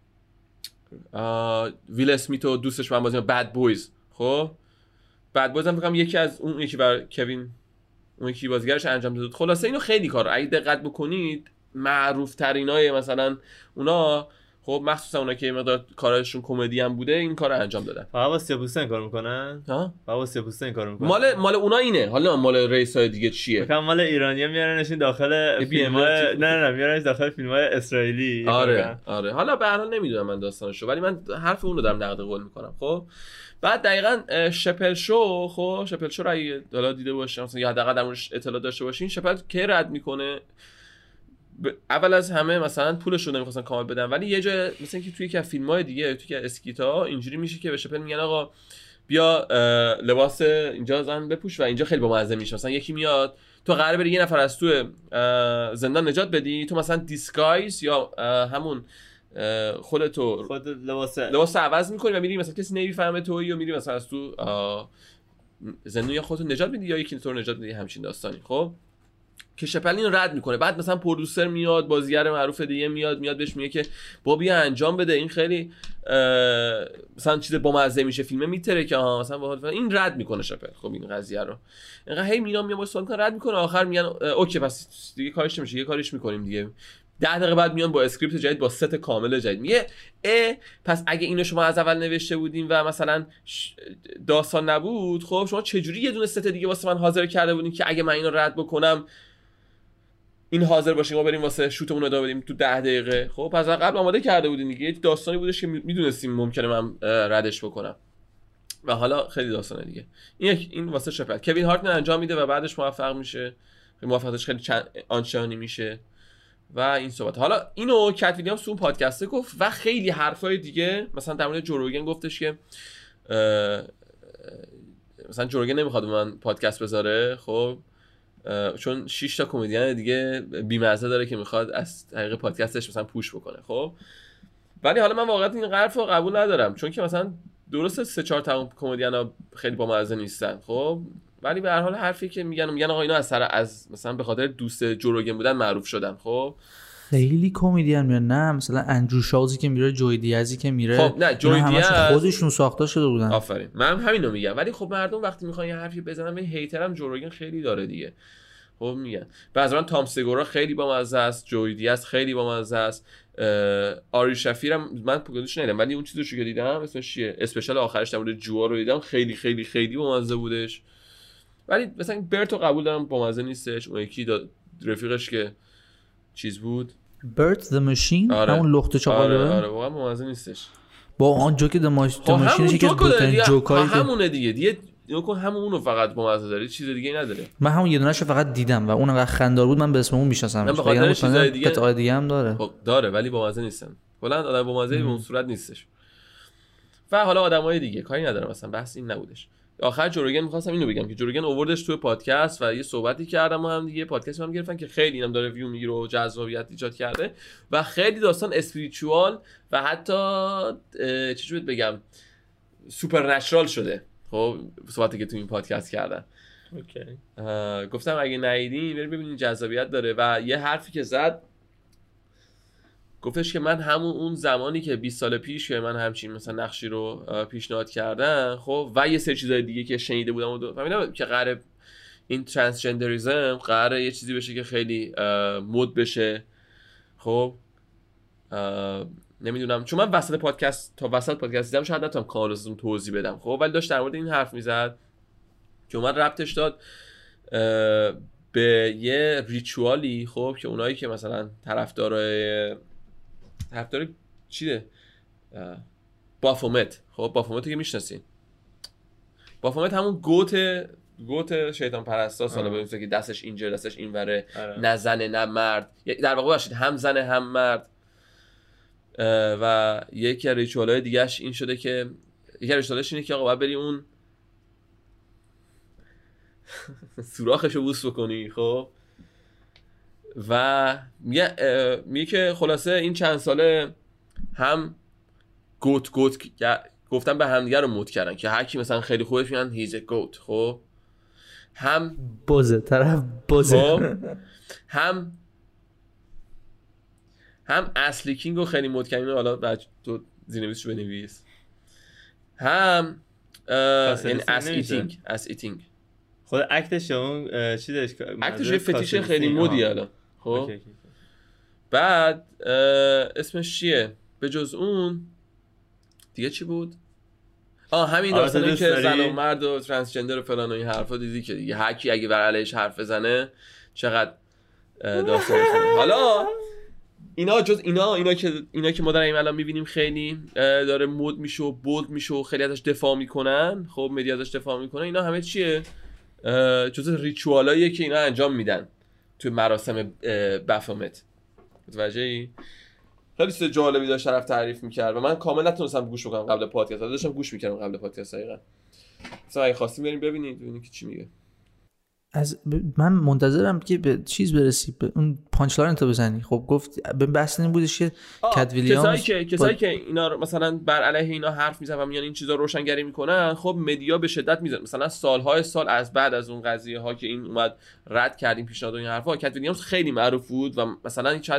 ویل اسمیت و دوستش من بازی بد بویز. خب بد بویز هم فکرم یکی از اون یکی بر کوین اون یکی بازیگرش انجام داد. خلاصه اینو خیلی کار اگه دقت بکنید معروف ترینای مثلا اونا، خب مخصوصا اونا که مقدار کارشون کمدی هم بوده این کارو انجام دادن. فقط با سیاپوستن کار میکنن. ها با سیاپوستن کار میکنن. مال اونا اینه. حالا مال رئیسای دیگه چیه؟ فکر مال ایرانی‌ها میارنشین داخل فیلم‌های نه میارنش داخل فیلم‌های اسرائیلی. آره حالا به هر حال نمیدونم من داستانشو، ولی من حرف اون رو دارم نقد قول میکنم. خب بعد دقیقاً شپل شو، خب شپل شو رو اگه حالا دیده باشین مثلا یا حداقل در موردش اطلاع داشته باشین، شپل کی رد میکنه؟ اول از همه مثلا پولش رو نمیخواستن کامل بدن، ولی یه جای مثلا که توی یک فیلم‌های دیگه توی که اسکیتا اینجوری میشه که به شپل میگن آقا بیا لباس اینجا زن بپوش و اینجا خیلی بامزه میشه. مثلا یکی میاد تو قراره بری یه نفر از تو زندان نجات بدی، تو مثلا دیسگایز یا همون خود لباس عوض میکنی و میری مثلا کسی نمیفهمه تویی و میری مثلا از تو زندان یا خودت نجات میدی یا یکی تو رو نجات میدی، همچین داستانی. خب که شپل اینو رد میکنه. بعد مثلا پرودوسر میاد، بازیگر معروف دیگه میاد بهش میگه که بیا انجام بده، این خیلی مثلا چیز بامزه میشه، فیلم میتره که مثلا باحال. این رد میکنه شپل. خب این قضیه رو اینقدر هی میام سوال میکنه، رد میکنه، آخر میگن اوکی پس دیگه کارش نمیشه، یه کاریش میکنیم دیگه، 10 دقیقه بعد میان با اسکریپت جدید با ست کامل جدید. میگه پس اگه اینو شما از اول نوشته بودین و مثلا داستان نبود، خب شما چجوری یه دونه ست دیگه واسه من حاضر کرده بودین که اگه من اینو رد بکنم این حاضر باشیم ما بریم واسه شوتمون ادامه بدیم تو 10 دقیقه؟ خب پس قبل آماده کرده بودین دیگه، یه داستانی بودش که میدونستیم ممکنه من ردش بکنم و حالا خیلی داستانه دیگه. این واسه شپل کوین هارت انجام میده و بعدش موفق میشه، موفقیتش خیلی آنچنانی میشه و این صحبت. حالا اینو کت ویلیامز تو اون پادکسته گفت و خیلی حرفای دیگه، مثلا در مورد جو روگن گفتش که مثلا جو روگن نمیخواد من پادکست بذاره، خب چون 6 تا کمدین دیگه بی‌مزه داره که میخواد از طریق پادکستش مثلا پوش بکنه. خب ولی حالا من واقعا این حرفو قبول ندارم، چون که مثلا درسته 3-4 تا کمدینا خیلی بامزه نیستن، خب ولی به هر حال حرفی که میگن آقا اینا از مثلا به خاطر دوست جو روگن بودن معروف شدن. خب خیلی کمدین میان، نه مثلا اندرو شاوزی که میره، جوی دیازی که میره، خب نه جوی دیاز خودشون ساخته شده بودن. آفرین، من همینو میگم. ولی خب مردم وقتی میخوان یه حرفی بزنن، به هیتر هم جو روگن خیلی داره دیگه. خب میگن بعضی وقتا تام سگورا خیلی بامزه است، جوی دیاز خیلی بامزه است، آری شفیرم من پوگادوش ندیدم ولی اون چیزی که دیدم اسمش چیه، اسپشیال آخرش در مورد جوا رو دیدم، خیلی خیلی خیلی بامزه بودش. ولی مثلا برتو قبول دارم بامزه نیستش. اون یکی رفیقش که چیز بود، برت the machine، همون لخت چاقاله. آره واقعا بامزه نیستش با آن جوک the machine که بهترین جوکایی که همونه دیگه نکن، همونو فقط بامزه داره، چیز دیگه ای نداره. من همون یه دونهشو فقط دیدم و اون انقدر خنددار بود من به اسم اون میشناسم. به خاطر چیزای دیگه هم داره. خب داره ولی بامزه نیستن. کلا آدم بامزه به اون صورت نیستش. و حالا آدمای دیگه کاری ندارم، مثلا بحث این نبودش. آخر جو روگن می‌خواستم اینو بگم که جو روگن آوردش توی پادکست و یه صحبتی کردم و هم دیگه پادکست هم گرفتن که خیلی اینم داره ویو میگیره و جذابیت ایجاد کرده و خیلی داستان اسپریچوال و حتی چجوری بگم سوپرنچرال شده. خب صحبتی که تو این پادکست کردن، اوکی گفتم اگه ندیدین برید ببینید، جذابیت داره. و یه حرفی که زد گفتش که من همون اون زمانی که 20 سال پیش که من همچین مثلا نقشی رو پیشنهاد کردم، خب و یه سری چیزای دیگه که شنیده بودم و فهمیدم که قراره این ترانسجندریسم قراره یه چیزی بشه که خیلی مد بشه. خب نمیدونم، چون من وسط پادکست دیدم شاید نتونم کامل توضیح بدم. خب ولی داشت در مورد این حرف میزد که اومد ربطش داد به یه ریچوالی، خب که اونایی که مثلا طرفدار چیه بافومت، خب بافومت که میشناسین، بافومت همون گوت شیطان پرستا حالا ببینید که دستش اینجا دستش اینوره، نه زنه نه مرد، در واقع باشید هم زنه هم مرد. و یکی از ریچوال‌های دیگه‌اش این شده که اینه که آقا باید بری اون سوراخشو بوس بکنی. خب و میگه که خلاصه این چند ساله هم گوت گفتن به همدیگه رو مد کردن که هر کی مثلا خیلی خوبش میگن هیز ا گوت، خب هم بوزه طرف بوزه، خب هم اصلی کینگ رو خیلی مد کردن، حالا بعد تو زیرنویسشو بنویس، هم یعنی اس ایتینگ خود اکتش اون چی داشت، اکتش یه فتیش خیلی مودی الان. خب بعد اسمش چیه به جز اون دیگه چی بود؟ همین داستانی که زن و مرد و ترانسجندر و فلان و این حرفا دیدی که دیگه هر کی اگه بر علیش حرف بزنه چقدر داستان حالا اینا جز اینا که ما در این الان میبینیم خیلی داره مود میشه و بولد میشه و خیلی ازش دفاع میکنن، خب مدیا ازش دفاع میکنن، اینا همه چیه؟ جز ریچوالاییه که اینا انجام میدن توی مراسم بافومت. متوجهی؟ خیلی چیز جالبی داشت طرف تعریف میکرد و من کاملا نتونستم گوش بکنم قبل پادکست، داشتم گوش میکردم قبل پادکست. دقیقاً مثلا اگه خواستیم بریم ببینید که چی میگه. من منتظرم که به چیز برسی، به اون پانچ لاین تو بزنی. خب گفت به بحث این بودش که کت ویلیامز کسایی که اینا مثلا بر علیه اینا حرف میزنن و میان این چیزا روشنگری میکنن، خب مدیا به شدت میزنن. مثلا سالهای سال از بعد از اون قضیه ها که این اومد رد کردیم پیشنهاد این حرفا، کت ویلیامز خیلی معروف بود و مثلا شاید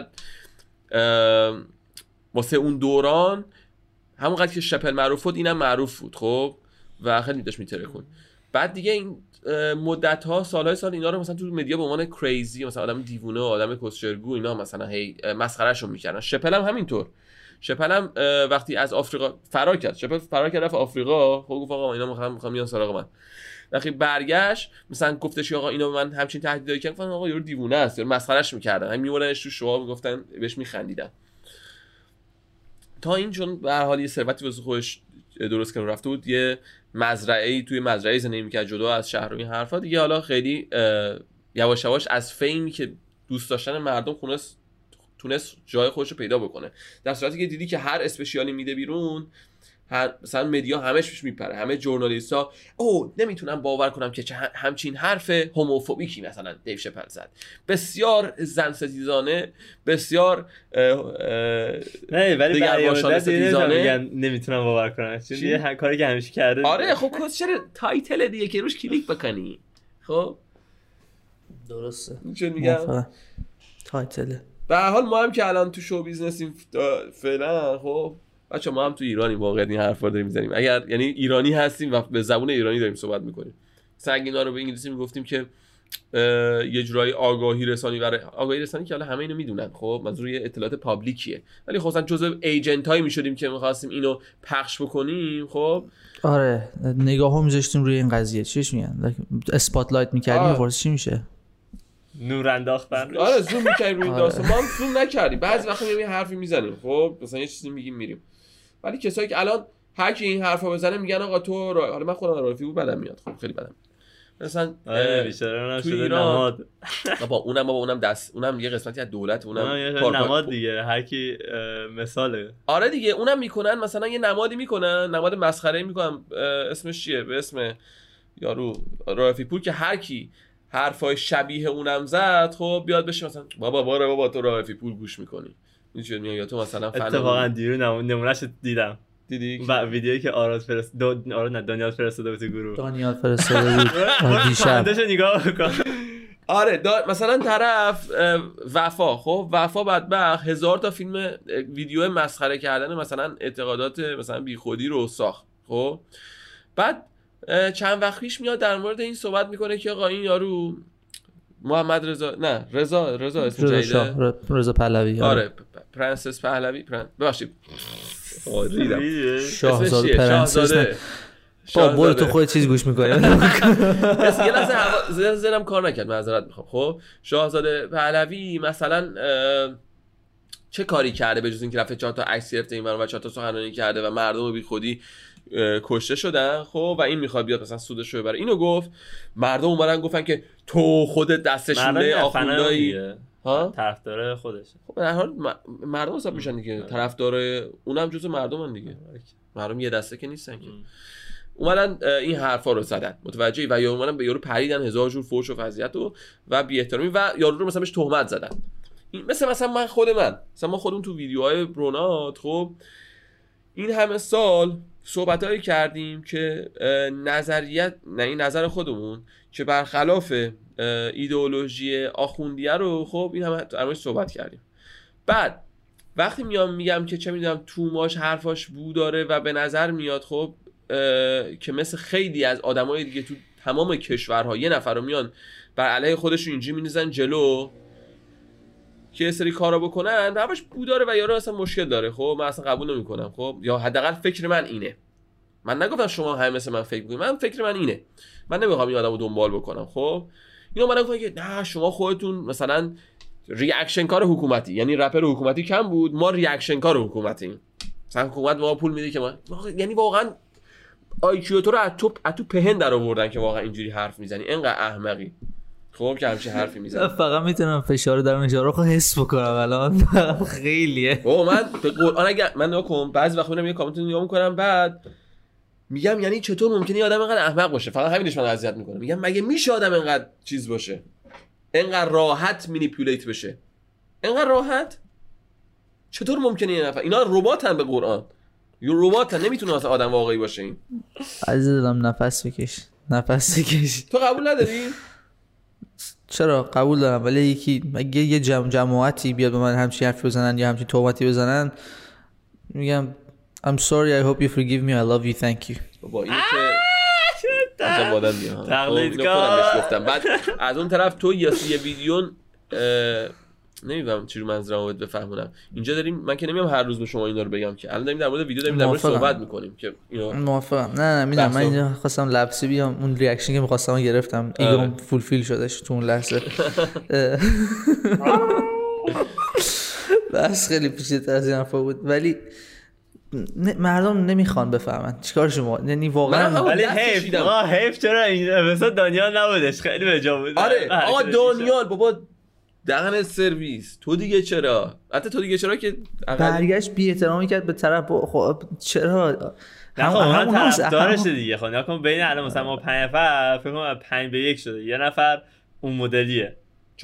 واسه اون دوران همونقدر که شپل معروف بود اینم معروف بود. خب و خیلی داشت میترکون. بعد دیگه این مدت‌ها سال‌های سال اینا رو مثلا تو مدیا به عنوان کریزی، مثلا آدم دیوونه و آدم کسچرگو اینا مثلا هی مسخرهشون می‌کردن. شپل هم همینطور. شپل هم وقتی از آفریقا فرار کرد، شپل فرار کرد رفت آفریقا، خب گفت آقا اینا می‌خوام بیان سراغ من. وقتی برگشت مثلا گفتش آقا اینا به من همچین تهدیدایی کردن، گفتن آقا یارو دیوونه است، یارو مسخرهش می‌کردن، همین می‌بردنش تو شوها میگفتن بهش می‌خندیدن. تا این چون به هر حال یه ثروتی واسه خودش درست کنه رفته بود، یه مزرعه‌ای توی مزرعه زندگی می‌کرد جدا از شهر و این حرفا دیگه، حالا خیلی یواش یواش از فیمی که دوست داشتن مردم تونست جای خودش رو پیدا بکنه. در صورتی که دیدی که هر اسپشیالی میده بیرون، مثلا مدیا همش پیش میپره، همه ژورنالیست‌ها نمیتونم باور کنم که همچین حرف هوموفوبیکی مثلا دیو شپل زد، بسیار زن ستیزانه، بسیار نه ولی برای نمیتونم باور کنم چون یه کاری که همیشه کرده. آره خب چرا تایتل دیگه که روش کلیک بکنی. خب درسته چون میگم تایتل. به هر حال ما هم که الان تو شو بیزنسیم فعلا، خب بچه ما هم تو ایرانیم، واقعا این حرفا داریم میزنیم، اگر یعنی ایرانی هستیم و به زبان ایرانی داریم صحبت میکنیم. مثلا اگه اینا رو به انگلیسی میگفتیم که یه جورایی آگاهی رسانی که حالا همه اینو میدونن، خب منظور یه اطلاعات پابلیکیه، ولی خب مثلا جزء ایجنتایی میشدیم که می‌خواستیم اینو پخش بکنیم. خب آره نگاهو میذاشتیم روی این قضیه، چیش میگن اسپاتلایت می‌کردیم، خلاص چی میشه نور انداختن. آره زوم می‌کردیم روی داستان، ما هم زوم نکردیم، بعضی وقتا یه حرفی میزنیم، خب مثلا یه چیزی میگیم میریم، ولی کسایی که الان هر کی این حرفا بزنه میگن آقا تو حالا من خودم رافی بود بدم میاد، خب خیلی بدم مثلا بیچاره شده نماد. اونم یه قسمتی از دولت، اونم نماد دیگه، هر کی مثاله. آره دیگه اونم میکنن، مثلا یه نمادی میکنن، نماد مسخره میکنن، اسمش چیه، به اسم یارو رافی پور، که هر کی حرفای شبیه اونم زد خب بیاد بشه مثلا بابا تو رافی پور گوش میکنی، میگه یا تو مثلا فن. اتفاقا دیرو نمونهش دیدم، دیدی ویدیویی که دانیال فرستاده بود تو گروه، دانیال فرستاده بود دیشب کامنتش نگاه بکن. آره مثلا طرف وفا بدبخت 1000 تا فیلم ویدیو مسخره کردن مثلا اعتقادات مثلا بیخودی رو ساخت. خب بعد چند وقت پیش میاد در مورد این صحبت میکنه که آقا این یارو محمد رضا اسم جدیده رضا پهلوی، آره پرنسس پهلوی ببخشید شاهزاده پرنسس برو تو خود چیز گوش میکنی. یه لحظه زنم کار نکرد، معذرت میخوام. خب شاهزاده پهلوی مثلا چه کاری کرده به جز اینکه رفته 4 تا عکس گرفته این و 4 تا سخنرانی کرده و مردم بی خودی کشته شدن، خب و این میخواد بیاد مثلا سودش رو ببره. اینو گفت، مردم اومدن گفتن که تو خودت دستشونه آخوندایی طرفدار خودشه. خب به هر حال مردم حساب میشن دیگه، طرفدار اونم جزء مردمن دیگه، مردم یه دسته که نیستن که. اومدن این حرفا رو زدن، متوجهی؟ و یا اومدن به یارو پریدن 1000 جور فحش و فضیحت و بی احترامی و یارو رو مثلا بهش تهمت زدن. این مثلا ما خودمون تو ویدیوهای برونات خب این همه سال صحبتایی کردیم که این نظر خودمون که برخلاف ایدئولوژی آخوندیه رو خب این همه درموش صحبت کردیم. بعد وقتی میگم که چه میدونم توماش حرفاش بو داره و به نظر میاد خب که مثل خیلی از آدمای دیگه تو تمام کشورها یه نفر رو میان بر علیه خودشون اینجوری می‌ریزن جلو که یه سری کارا بکنن، حرفش بو داره و یارو اصلا مشکل داره. خب من اصلا قبول نمی‌کنم. خب یا حداقل فکر من اینه، من نگفتم شما هم مثل من فکر کنید، من فکر من اینه، من نمیخوام این آدمو دنبال بکنم. خب اینا من گفتن که نه شما خودتون مثلا ریاکشن کار حکومتی، یعنی رپر حکومتی کم بود، ما ریاکشن کار حکومتیم، مثلا حکومت ما پول میده که ما یعنی واقعا آیکیو تو رو از تو پهن در آوردن که واقعا اینجوری حرف میزنی، اینقدر احمقی. خب که همچین حرفی میزنی. فقط میتونم فشار در نجارو خود حس بکنم الان خیلیه. من به قرآن اگه من نکنم بعضی وقتا میرم یه کامنت نگاه میکنم بعد میگم یعنی چطور ممکنه آدم اینقدر احمق باشه؟ فقط همینش من اذیت میکنه. میگم مگه میشه آدم اینقدر چیز باشه، اینقدر راحت مانیپولیت بشه، اینقدر راحت؟ چطور ممکنه این نفر؟ اینا رباتن به قرآن، یه رباتن، نمیتونه مثلا آدم واقعی باشه. این عزیز دلم نفس بکش. تو قبول نداری؟ چرا قبول دارم، ولی یه جماعتی بیاد به من همچین حرفی بزنن یا همچین تهمتی بزنن، میگم I'm sorry, I hope you forgive me, I love you, thank you. بابا این که عجب آدمیه ها. تقلیدکار. گفتم بعد از اون طرف تو یه ویدیو نمیدونم چی رو منظورم بود بفهمونم. اینجا داریم، من که نمیام هر روز به شما اینا رو بگم که الان داریم در مورد ویدیو داریم در مورد صحبت میکنیم که اینو موافقم. نه میدونم من اینجا خواستم لبسی بیام، اون ریاکشن که می‌خواستم گرفتم، ایگوم فولفیل شدش تو اون لحظه. بس خیلی پیچیده‌تر از این حرفا بود، ولی مردم نمیخوان بفهمن چیکار شما، یعنی واقعا ولی حیف چرا این اپیزود دانیال نبودش، خیلی به جا بود. آره آقا دانیال بابا دهن سرویس، تو دیگه چرا؟ حتی تو دیگه چرا که برگشت بی احترامی کرد به طرف. خب چرا؟ همون طرفدارش دیگه. خب نکن بین الان مثلا ما 5 نفر فکر کنم 5-1 شده، یه نفر اون مدلیه 4-1.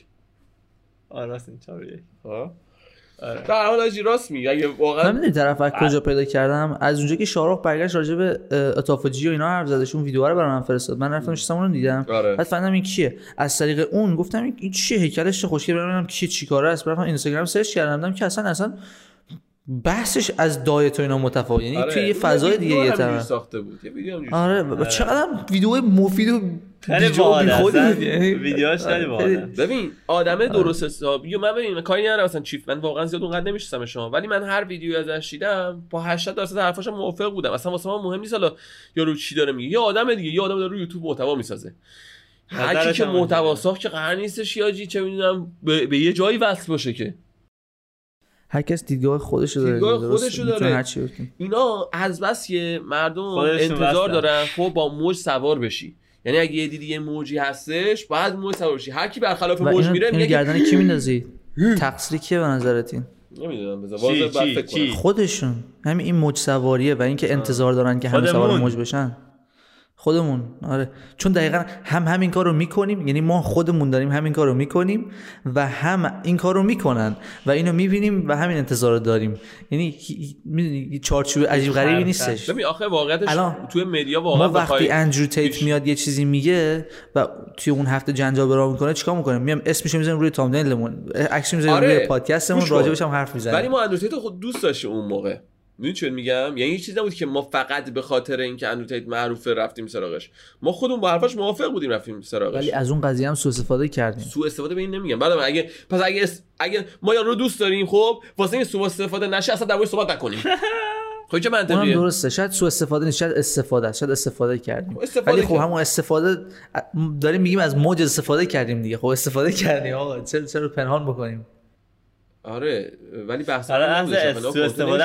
آره راست 4-1. ها در حال اجی راست میگه. اگه واقعا من میدونی طرف کجا پیدا کردم؟ از اونجا که شاهرخ برگشت راجع به اتافجی و اینا حرف زدش، اون ویدیوها رو برام فرستاد، من رفتم نشستم اون رو دیدم. بعد فهمیدم این کیه. از طریق اون گفتم این چیه، هیکلش خوشگل، ببینم کی چیکاره است. رفتم اینستاگرام سرچ کردم که اصلا بحثش از دایت و اینا متفاوت، یعنی توی یه فضای دیگه یه طرح ساخته بود. یه ویدیو همینجوری. آره چقدر ویدیو مفید و خود ویدیوهاش خیلی باحاله. ببین آدم درست حسابی، من ببین کاری ندارم مثلا چیف، من واقعا زیاد اونقدر نمیشناسم شما، ولی من هر ویدیویی ازش دیدم با 80% حرفاش موافق بودم. اصلا واسه من مهم نیست حالا یارو چی داره میگه، یه آدم دیگه، یه آدم داره رو یوتیوب محتوا میسازه. هر کی که محتوا ساخت که قرار نیستش یاجی چه میدونم به یه جایی وصل باشه که هر کس دیدگاه خودشو داره. اینا از بس یه مردم انتظار دارن خب با موج سوار بشی، یعنی اگه یه دیدی یه موجی هستش باید موج سوار بشی. هر کی برخلاف موج میره میگه گردن کی میندازی؟ تقصیر کیه به نظرت این؟ نمیدونم بذار واضح فکر کنم خودشون. همین این موج سواریه و اینکه انتظار دارن که همه سوار موج بشن. خودمون. آره چون دقیقاً همین کارو میکنیم، یعنی ما خودمون داریم همین کارو میکنیم و هم این کارو میکنن و اینو میبینیم و همین انتظار داریم. یعنی میدونی چارچوب عجیب غریبی نیستش. ببین آخه واقعیتش توی مدیا واقعا ما وقتی اندرو تیت میاد یه چیزی میگه و توی اون هفته جنجال برام میکنه چیکار میکنیم؟ میام اسمش میذاریم روی تامنیلمون، عکسش میذاریم روی پادکستمون، راجبش هم حرف میزنیم. ولی ما اندرو تیت خود دوست داشت اون موقع. میدونی چون میگم، یعنی یه چیزی نبود که ما فقط به خاطر اینکه اندرو تیت معروفه رفتیم سراغش، ما خودمون با حرفاش موافق بودیم رفتیم سراغش. ولی از اون قضیه هم سوء استفاده کردیم. سوء استفاده به این نمیگم. بعد اگه ما یارو دوست داریم خب واسه این سوء استفاده نشه اصلا دربارش صحبت نکنیم. خب چه منطقیه؟ درسته، شاید سوء استفاده نیست، شاید استفاده است، شاید استفاده کردیم. ولی خب همون استفاده داریم میگیم از موج استفاده کردیم دیگه. خب استفاده کردیم آقا، چرا پنهان بکنیم؟ آره ولی بحث استفاده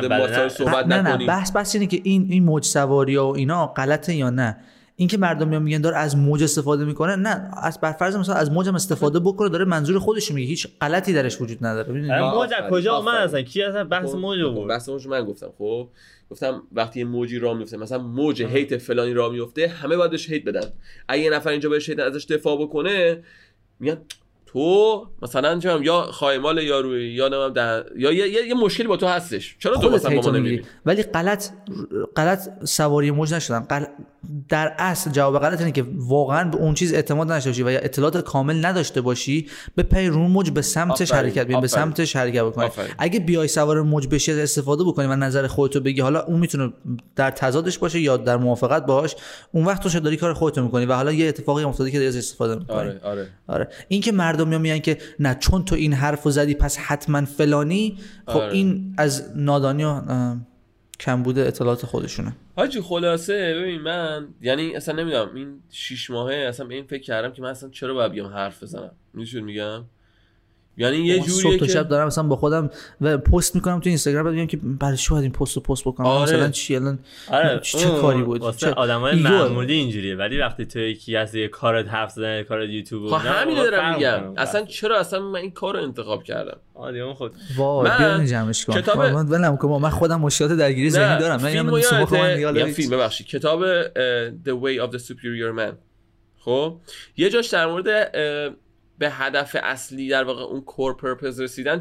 نه بحث اینه که این موج سواری و اینا غلطه یا نه. این که مردم میگن داره از موج استفاده میکنه، نه از بر فرض مثلا از موج هم استفاده بکنه، داره منظور خودش میگه، هیچ غلطی درش وجود نداره. میدونید موج از کجا اومد اصلا؟ کی اصلا بحث موج بود؟ بحث موج من گفتم. خب گفتم وقتی یه موجی راه میفته، مثلا موج هیت فلانی راه میفته، همه باید بهش هیت بدن. اگه یه نفر اینجا بهش هیت ازش دفاع بکنه میگن تو مثلا چم یا خایمال یارویی یا نمیدونم یا یه مشکلی با تو هستش، چرا تو مثلا با ما نمیگی؟ ولی غلط سواری موج نشدن. در اصل جواب غلط اینه که واقعا به اون چیز اعتماد نداشته باشی و یا اطلاعات کامل نداشته باشی، به پی رو موج به سمتش حرکت بکنی، به سمتش حرکت بکنی. اگه بیای سوار موج بشی استفاده بکنی و نظر خودتو بگی، حالا اون میتونه در تضادش باشه یا در موافقت باهاش، اون وقت تو داری کار خودت میکنی و حالا یه اتفاقی افتاده که از استفاده میکنی. آره این که مردم میگن که نه چون تو این حرفو زدی پس حتما فلانی، خب این از نادانی و کمبود اطلاعات خودشونه. حاجی خلاصه ببین من یعنی اصلا نمیدونم این 6 ماهه اصلا به این فکر کردم که من اصلا چرا باید بیام حرف بزنم. میدونی میگم؟ یعنی یه جوریه صبح تا شب دارم مثلا با خودم و پست میکنم تو اینستاگرام، بعد میگم که برای چی باید این پست بکنم؟ مثلا چی الان چه کاری بود؟ واسه آدمای معمولی اینجوریه، ولی وقتی تو یکی از یه کارت حرف زدن، کار یوتیوب خب همین دارم میگم. اصلا چرا اصلا من این کارو انتخاب کردم؟ اون خود وای بیا جمعش کن. من ولم کن، من خودم مشکلات درگیری ذهنی دارم. من اینو یا فیلم ببخشید کتاب The Way of the Superior Man. خب یه جاش در مورد به هدف اصلی در واقع اون کور پرپز رسیدن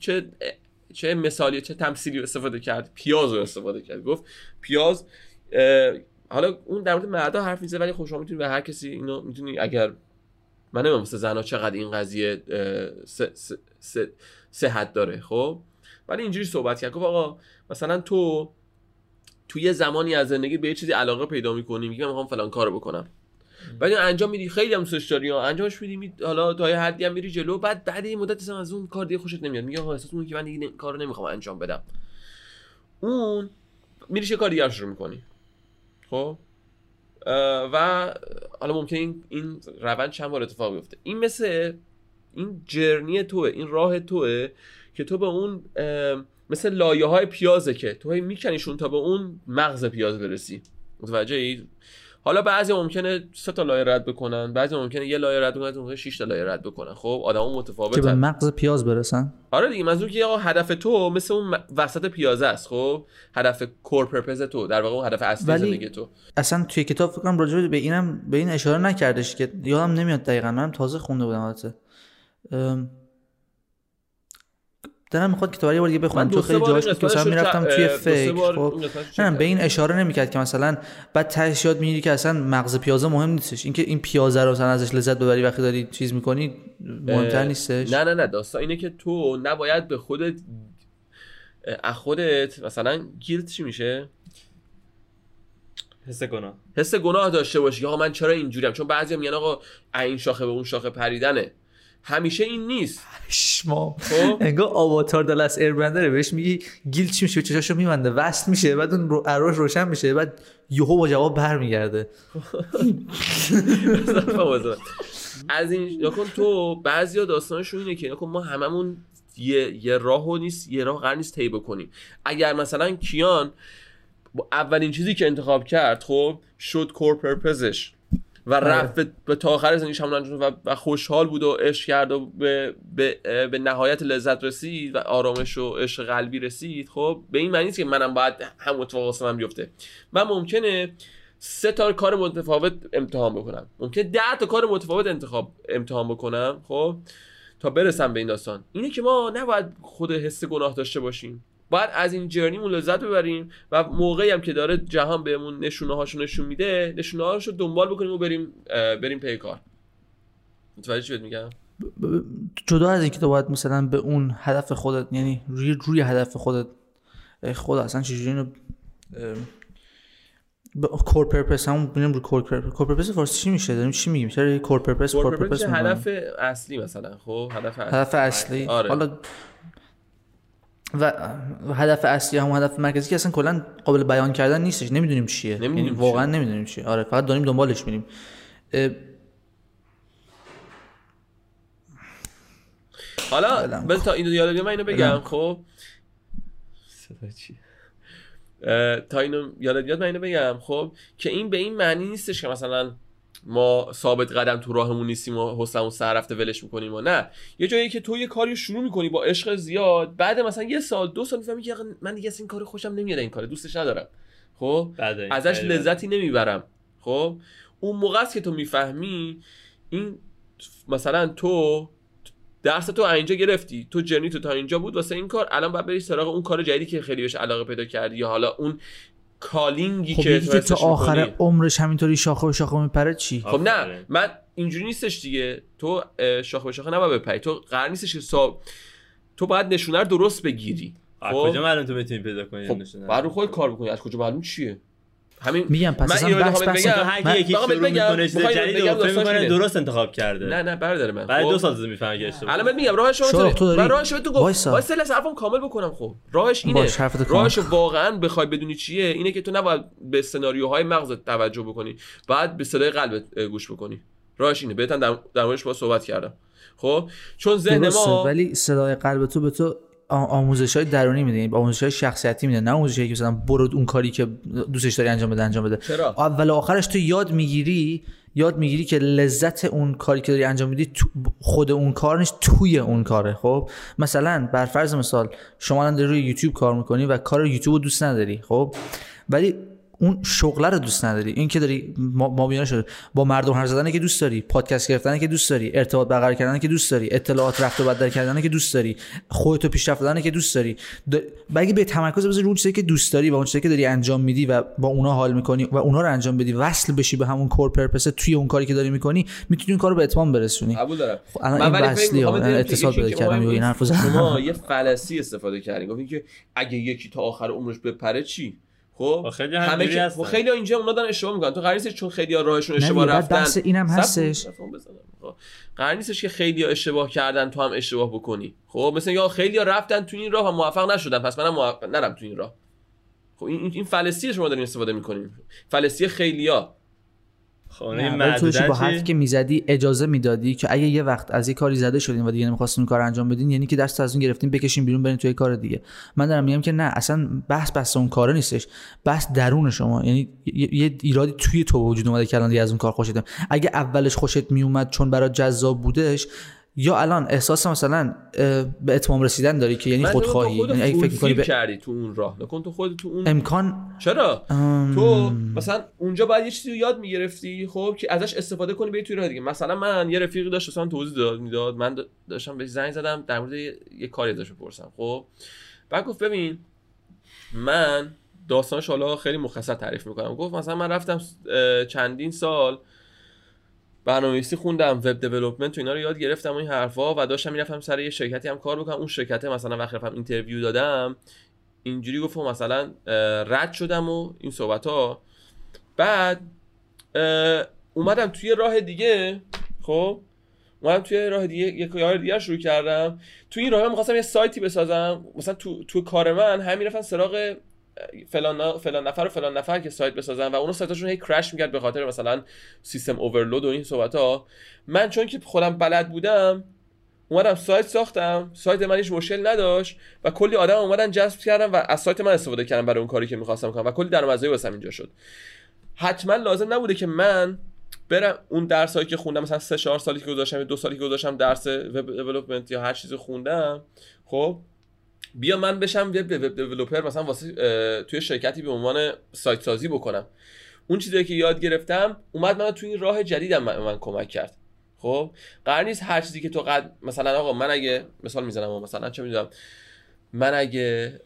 چه مثالی چه تمثیلی استفاده کرد. پیاز رو استفاده کرد. گفت پیاز حالا اون در مورد مردا حرف میزنه، ولی خب شما میتونید به هر کسی اینو میتونی، اگر من نمیدونم مثلا زنا چقدر این قضیه صحت داره، خب ولی اینجوری صحبت کرد. گفت آقا مثلا تو تو یه زمانی از زندگی به یه چیزی علاقه پیدا می‌کنی، میگی من می‌خوام فلان کارو بکنم، بعد انجام میدی، خیلی هم دوستش داری، انجامش میدی، حالا تا یه حدی هم میری جلو، بعد یه مدت از اون کار دیگه خوشت نمیاد، میگه آقا احساس می‌کنی که من دیگه کارو نمی‌خوام انجام بدم، اون میری یه کار دیگه شروع می‌کنی. خب و حالا ممکنه این روند چند بار اتفاق بیفته. این مثل این جرنی توه، این راه توه که تو به اون مثل لایه‌های پیازه که تو میکنیشون تا به اون مغز پیاز برسی. متوجهی؟ حالا بعضی ممکنه 3 تا لایه رد بکنن، بعضی ممکنه یه لایه رد بکنن، ممکنه 6 تا لایه رد بکنن. خب آدما متفاوتن که به مغز پیاز برسن. آره دیگه، منظور که آقا هدف تو مثل اون وسط پیازه است. خب هدف کور پرپز تو، در واقع اون هدف اصلی زندگی تو. اصلا توی کتاب فکر کنم راجع به این اشاره نکردش که یادم نمیاد دقیقاً، منم تازه خونده بودم البته. دارم میخواد کتاب یه بار دیگه بخونم، تو خیلی جاش بود که مثلا میرفتم توی فکر. خب نه به این اشاره نمیکرد که مثلا بعد تهش یاد میگیری که اصلا مغز پیازه مهم نیستش، اینکه این پیازه رو مثلا ازش لذت ببری وقتی داری چیز میکنی مهمتر نیستش. نه داستان اینه که تو نباید به خودت مثلا گیلت چی میشه، حس گناه داشته باشی. آقا من چرا اینجوریم؟ چون بعضیا میگن آقا این شاخه به اون شاخه پریدنه. همیشه این نیست. شما انگار آواتار دالاس ایربندره، بهش میگی گیل چی میشه، چشاشو میبنده، وصل میشه، بعد اون اراش روشن میشه، بعد یهو با جواب برمیگرده. از این نکن تو بعضیا داستانشون اینه که نکن ما هممون یه راهو نیست، یه راه قرار نیست طی بکنیم. اگر مثلا کیان اولین چیزی که انتخاب کرد خب شد کور پرپزش و رفت به تا آخر زندگیش همون انجام و خوشحال بود و عشق کرد و به نهایت لذت رسید و آرامش و عشق قلبی رسید، خب به این معنی نیست که منم باید هم اتفاق واسه من بیفته. من ممکنه 3 تا کار متفاوت امتحان بکنم، ممکنه 10 تا کار متفاوت امتحان بکنم، خب تا برسم به این داستان. اینه که ما نباید خود حس گناه داشته باشیم، باید از این جرنیمون لذت ببریم و موقعی هم که داره جهان بهمون نشونه‌هاشو نشون میده، نشونه‌هاشو دنبال بکنیم و بریم پی کار. متوجه چی میگم؟ جدا از اینکه تو باید مثلا به اون هدف خودت، یعنی روی هدف خودت خود اصلا چجوری اینو کور پرپس همون ببینیم رو کور پرپس فارسی چی میشه؟ داریم چی میگیم؟ چرا کور پرپس هدف اصلی مثلا. خب هدف اصلی. آره. حالا و هدف اصلی همون هدف مرکزی که اصلا کلا قابل بیان کردن نیستش، نمیدونیم چیه، یعنی واقعا نمیدونیم چیه. آره فقط داریم دنبالش میریم. حالا بذار تا اینو یاد بیام، من اینو بگم. خب صدا چیه؟ تا اینو یاد بیاد من اینو بگم، خب که این به این معنی نیستش که مثلا ما ثابت قدم تو راهمون نیستیم و حوصله‌مون سر رفته ولش می‌کنیم و نه. یه جایی که تو یه کاری شروع می‌کنی با عشق زیاد، بعد مثلا 1 سال 2 سال می‌فهمی که من دیگه از این کار خوشم نمیاد، این کار دوستش ندارم، خب ازش لذتی نمیبرم. خب اون موقع است که تو می‌فهمی این مثلا تو درس تو اینجا گرفتی، تو جرنی تو تا اینجا بود واسه این کار، الان باید بری سراغ اون کار جدیدی که خیلی بهش علاقه پیدا کردی، یا حالا اون کالینگی که تو آخر عمرش همینطوری شاخه به شاخه میپره چی؟ خب نه من اینجوری نیستش دیگه. تو شاخه به شاخه نباید بپری، تو قرار نیستش که تو باید نشونه رو درست بگیری. از کجا معلوم تو میتونی پیدا کنی نشونه؟ بعد رو خودت کار بکنی، از کجا معلوم چیه؟ همین میگم پس اصلا بحث هر کی شروع میکنه چیز جدید رو فکر میکنه درست انتخاب کرده. نه برادر من بعد 2 سال میفهمه که اشتباه. الان میگم راهش تو گفت وایسا حرفم کامل بکنم. خب راهش اینه، راهش واقعا بخوای بدونی چیه اینه که تو نباید به سناریوهای مغزت توجه بکنی، بعد به صدای قلبت گوش بکنی. راهش اینه. بهتن در موردش با صحبت کردم. خب چون ذهن ما، ولی صدای قلب تو به تو آموزش‌های درونی میده، آموزش‌های شخصیتی میده، نه آموزشی که مثلا برو اون کاری که دوستش داری انجام بده. چرا؟ اول و آخرش تو یاد میگیری که لذت اون کاری که داری انجام میدی خود اون کار نیست، توی اون کاره. خب مثلا بر فرض مثال شما الان داری روی یوتیوب کار میکنی و کار یوتیوب رو دوست نداری، خب ولی اون شغل رو دوست نداری، این که داری مابینا شده با مردم حرف زدن که دوست داری، پادکست گرفتن که دوست داری، ارتباط برقرار کردن که دوست داری، اطلاعات رفت و بدل کردن که دوست داری، خودت پیشرفت دادن که دوست داری، بگی به تمرکز بذاری اون چیزی که دوست داری و اون چیزی که داری انجام میدی و با اونها حال میکنی و اونها رو انجام بدی، وصل بشی به همون کور پرپس توی اون کاری که داری میکنی، میتونی اون کارو به اتمام برسونی. قبول دارم. الان این بحثیه، اتصال پیدا کردم این حرفو زدم. شما یه فلسی استفاده کردین، گفتین که اگه یکی تا آخر عمرش بپره چی؟ خب خیلی همینجوری هستن. خیلی اینجا اونا دارن اشتباه میکنن. تو قرار نیست چون خیلی‌ها راهشون اشتباه رفتن. بحث اینم هستش. قرار نیستش که خیلی‌ها اشتباه کردن تو هم اشتباه بکنی. خب مثلا یا خیلی‌ها رفتن تو این راه و موفق نشدن، پس منم نرم تو این راه. خب این فلسفی شما دارین استفاده میکنین، فلسفی خیلی‌ها. خب این تو با حرفی که میزدی اجازه میدادی که اگه یه وقت از یه کاری زده شدین و دیگه نمی‌خواستین اون کار انجام بدین، یعنی که دست از اون گرفتین بکشین بیرون برین توی کار دیگه. من دارم میگم که نه، اصلا بحث اون کارا نیستش، بحث درون شما، یعنی یه ایرادی توی تو وجود اومده که الان دیگه از اون کار خوشت. اگه اولش خوشت میومد چون برات جذاب بودش، یا الان احساس مثلا به اتمام رسیدن داری که یعنی خودخواهی، یعنی اگه فکر می‌کنی کردی تو اون راه، نکن تو خودت تو اون امکان. چرا تو مثلا اونجا باید یه چیزی رو یاد میگرفتی، خب که ازش استفاده کنی بری توی راه دیگه. مثلا من یه رفیقی داشت مثلا توضیح میداد، من داشتم بهش زنگ زدم در مورد یه کاری ازش بپرسم. خب بعد گفت ببین من داستانش حالا خیلی مختصر تعریف میکنم. گفت مثلا من رفتم چندین سال برنامه‌نویسی خوندم، وب دیولپمنت و اینا رو یاد گرفتم و این حرفا، و داشتم میرفتم سر یه شرکتی هم کار بکنم. اون شرکته مثلا وقتی رفتم اینترویو دادم اینجوری گفتم مثلا رد شدم و این صحبت‌ها. بعد اومدم توی راه دیگه، خب اومدم توی راه دیگه یه کار دیگه شروع کردم. تو این راه می‌خواستم یه سایتی بسازم، مثلا تو کار من همین رفتن سراغ فلان نفر که سایت بسازن و اونا سایتاشون هی کرش میکرد به خاطر مثلا سیستم اورلود و این صحبت‌ها. من چون که خودم بلد بودم اومدم سایت ساختم، سایت من هیچ مشکل نداشت و کلی آدم اومدن جذب کردن و از سایت من استفاده کردن برای اون کاری که می‌خواستم کنم و کلی درآمدزایی واسم اینجا شد. حتما لازم نبوده که من برم اون درسایی که خوندم، مثلا 3-4 سالی که گذاشتم، 2 سالی که گذاشتم درس وب دیولپمنت یا هر چیزی خوندم، خب بیا من بشم وب دیولپر مثلا واسه توی شرکتی به عنوان سایت سازی بکنم. اون چیزایی که یاد گرفتم اومد منو توی این راه جدیدم من کمک کرد. خب قرار نیست هر چیزی که تو مثلا آقا من اگه مثال میزنم مثلا چه میدونم من اگه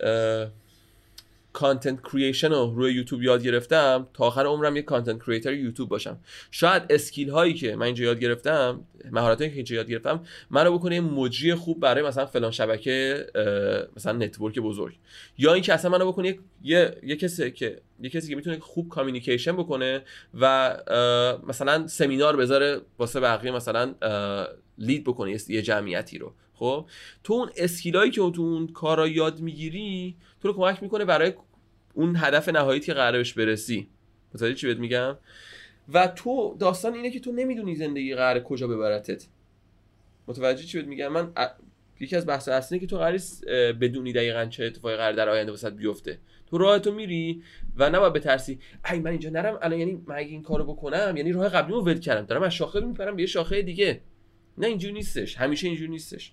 کانتنت کریشن رو روی یوتیوب یاد گرفتم تا آخر عمرم یک کانتنت کریئتور یوتیوب باشم. شاید اسکیل هایی که من اینجا یاد گرفتم، مهارتایی که اینجا یاد گرفتم منو بکنه مجری خوب برای مثلا فلان شبکه مثلا نتورک بزرگ، یا اینکه اصلا منو بکنه یه کسی که میتونه خوب کامیونیکیشن بکنه و مثلا سمینار بذاره واسه بقیه، مثلا لید بکنه یه جمعیتی رو. خب تو اون اسکیلایی که تو اون کارا یاد میگیری تو رو کمک میکنه برای اون هدف نهایی که قراره بهش برسی. متوجه چی بهت میگم؟ و تو داستان اینه که تو نمیدونی زندگی قراره کجا ببرتت. متوجه چی بهت میگم؟ من یکی از بحث اصلی که تو قراره بدونی دقیقاً چه اتفاقی قراره در آینده واسط بیفته. تو راهتو میری و نباید بترسی ای من اینجا نرم الان، یعنی من اگه این کارو بکنم یعنی راه قبلیمو ول کردم، دارم از شاخه میپرم به یه شاخه دیگه. نه اینجوری نیستش، همیشه اینجوری نیستش.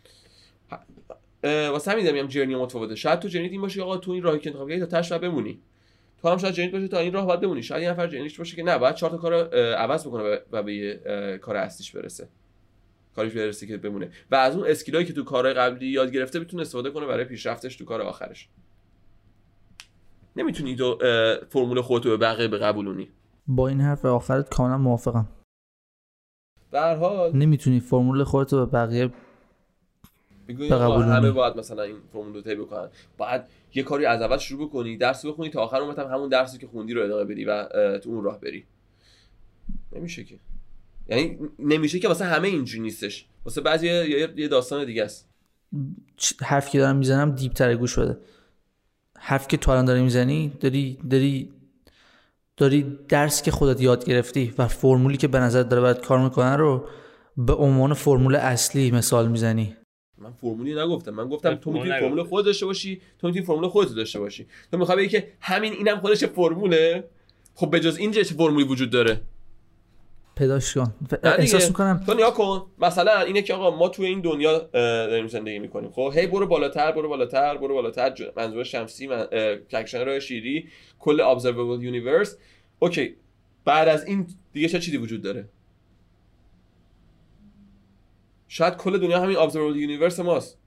واسه همین میگم جرنی متفاوته. شاید تو جرنیت این باشه آقا تو این راهی که انتخاب کردی تا تاش بمونی، تو هم شاید جرنیت باشه تا این راه باید بمونی. شاید یه نفر جرنیش باشه که نه باید 4 تا کارو عوض بکنه و به یه کار اصلیش برسه، کاریش برسه که بمونه و از اون اسکیلایی که تو کارهای قبلی یاد گرفته بتونه استفاده کنه برای پیشرفتش تو کار آخرش. نمیتونی تو فرمول خودتو به بقیه بقبولونی. با این حرف آخرت کاملا موافقم. به هر حال نمیتونی فرمول خودتو به بقیه بقبولونی. همه باید مثلا این فرمول رو طی بکنن، باید یه کاری از اول شروع بکنی، درس بخونی تا آخر عمرت هم همون درسی که خوندی رو ادامه بدی و تو اون راه بری. نمیشه که، یعنی نمیشه که واسه همه اینجوری نیستش، واسه بعضی یه داستان دیگه است. حرفی که دارم میزنم دیپ تر گوش بده. حرفی که تو الان داری میزنی داری درس که خودت یاد گرفتی و فرمولی که به نظر داره باید کار میکنه رو به عنوان فرمول اصلی مثال میزنی. من فرمولی نگفتم، من گفتم تو میتونی فرمول خودت داشته باشی، تو میتونی فرمول خودت داشته باشی. تو میخوای بگی که همین اینم خودش فرموله، خب بجز این چه فرمولی وجود داره؟ پیداش کن. احساس میکنم تو نیا کن مثلا اینه که آقا ما توی این دنیا داریم زندگی میکنیم، خب هی برو بالاتر منظور شمسی، کهکشان راه شیری، کل observable universe. اوکی بعد از این دیگه چه چیزی وجود داره؟ شاید کل دنیا همین observable universe ماست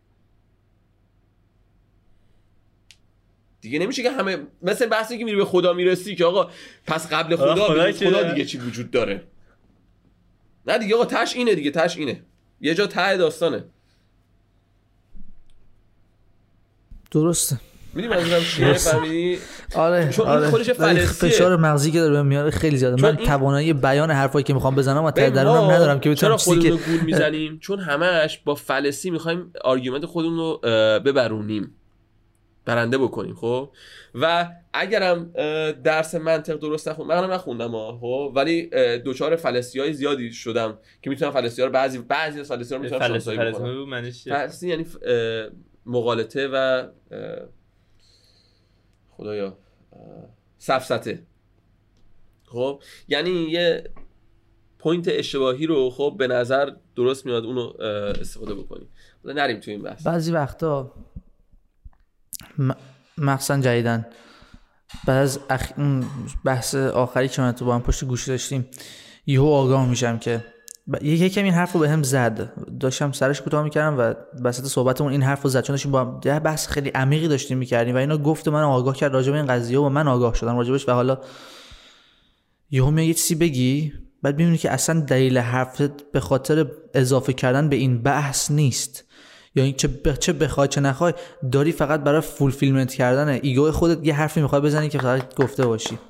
دیگه. نمیشه که همه مثل بحثی که میری به خدا میرسی که آقا پس قبل خدا دیگه چی وجود داره؟ نه دیگه آقا تش اینه دیگه، تش اینه، یه جا ته داستانه. درسته. میدونی منظورم چیه؟ فهمیدی؟ آره چون این خودش فلسیه. فشار مغزی که داره بهم میاره خیلی زیاده. من توانایی بیان حرفایی که میخوام بزنم و ته درونم ندارم که بتونم چیزی که گول میزنیم چون همش با فلسی میخوایم آرگومنت خودمون رو ببرونیم، برنده بکنیم. خب و اگرم درس منطق درست منم نخوندم خب، ولی دوچار فلسیای زیادی شدم که میتونم فلسی‌ها رو بعضی از فلسی‌ها رو میتونم شناسایی بکنم. فلسی یعنی مغالطه و خدایا سفسطه. خب یعنی یه پوینت اشتباهی رو خب به نظر درست میاد اونو استفاده بکنیم. نریم تو این بحث. بعضی وقتا مخصوصا جدیدن بعد از بحث آخری که من تو با هم پشت گوشی داشتیم یهو آگاه میشم که یکم این حرف رو به هم زد. داشتم سرش کوتاه میکردم و وسط صحبتمون این حرف رو زد، چون داشتیم با هم یه بحث خیلی عمیقی داشتیم میکردیم و اینا گفت من آگاه کرد راجع به این قضیه و من آگاه شدم راجبش و حالا یهو میاد یه چیزی بگی بعد میبینی که اصلا دلیل حرفت به خاطر اضافه کردن به این بحث نیست، یا این چه بخوای چه نخوای داری فقط برای فولفیلمنت کردن ایگو خودت یه حرفی میخوای بزنی که فقط گفته باشی.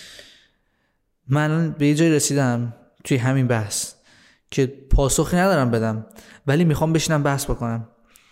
من به یه جای رسیدم توی همین بحث که پاسخی ندارم بدم ولی میخوام بشینم بحث بکنم.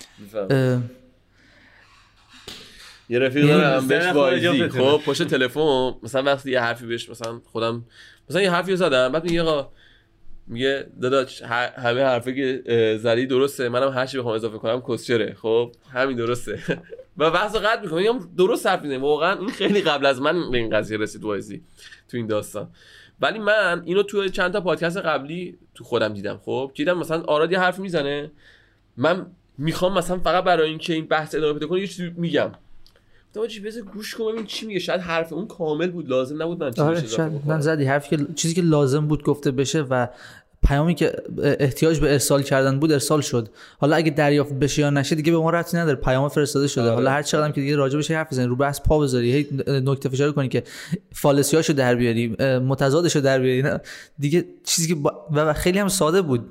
یه رفیق دارم بهش وایزی خب پشت تلفن مثلا وقتی یه حرفی بهش مثلا خودم مثلا یه حرفی زدم بعد میگه آقا میگه داداش همه حرفی که زدی درسته، منم هر چی بخوام اضافه کنم کسچره. خب همین درسته و بحثو قطع میکنم. میگم درست حرف میزنی. واقعا این خیلی قبل از من به این قضیه رسید وایزی تو این داستان، ولی من اینو تو چند تا پادکست قبلی تو خودم دیدم. خب دیدم مثلا آراد یه حرف میزنه، من میخوام مثلا فقط برای اینکه این بحث ادامه پیدا کنه یه چیزی میگم، تو چی بذار گوش کن ببین چی میگه. شاید حرف اون کامل بود، لازم نبود من چیزی اضافه کنم. من زدی حرفی که چیزی که لازم بود گفته بشه و پیامی که احتیاج به ارسال کردن بود ارسال شد. حالا اگه دریافت بشه یا نشه دیگه به ما ربطی نداره، پیام فرستاده شده. حالا هر چقدرم که دیگه راجبش حرف بزنی رو بحث پا بذاری هی نکته فشار کنی که فالسیاشو در بیاری متضادشو در بیاری نه دیگه چیزی که و خیلی هم ساده بود.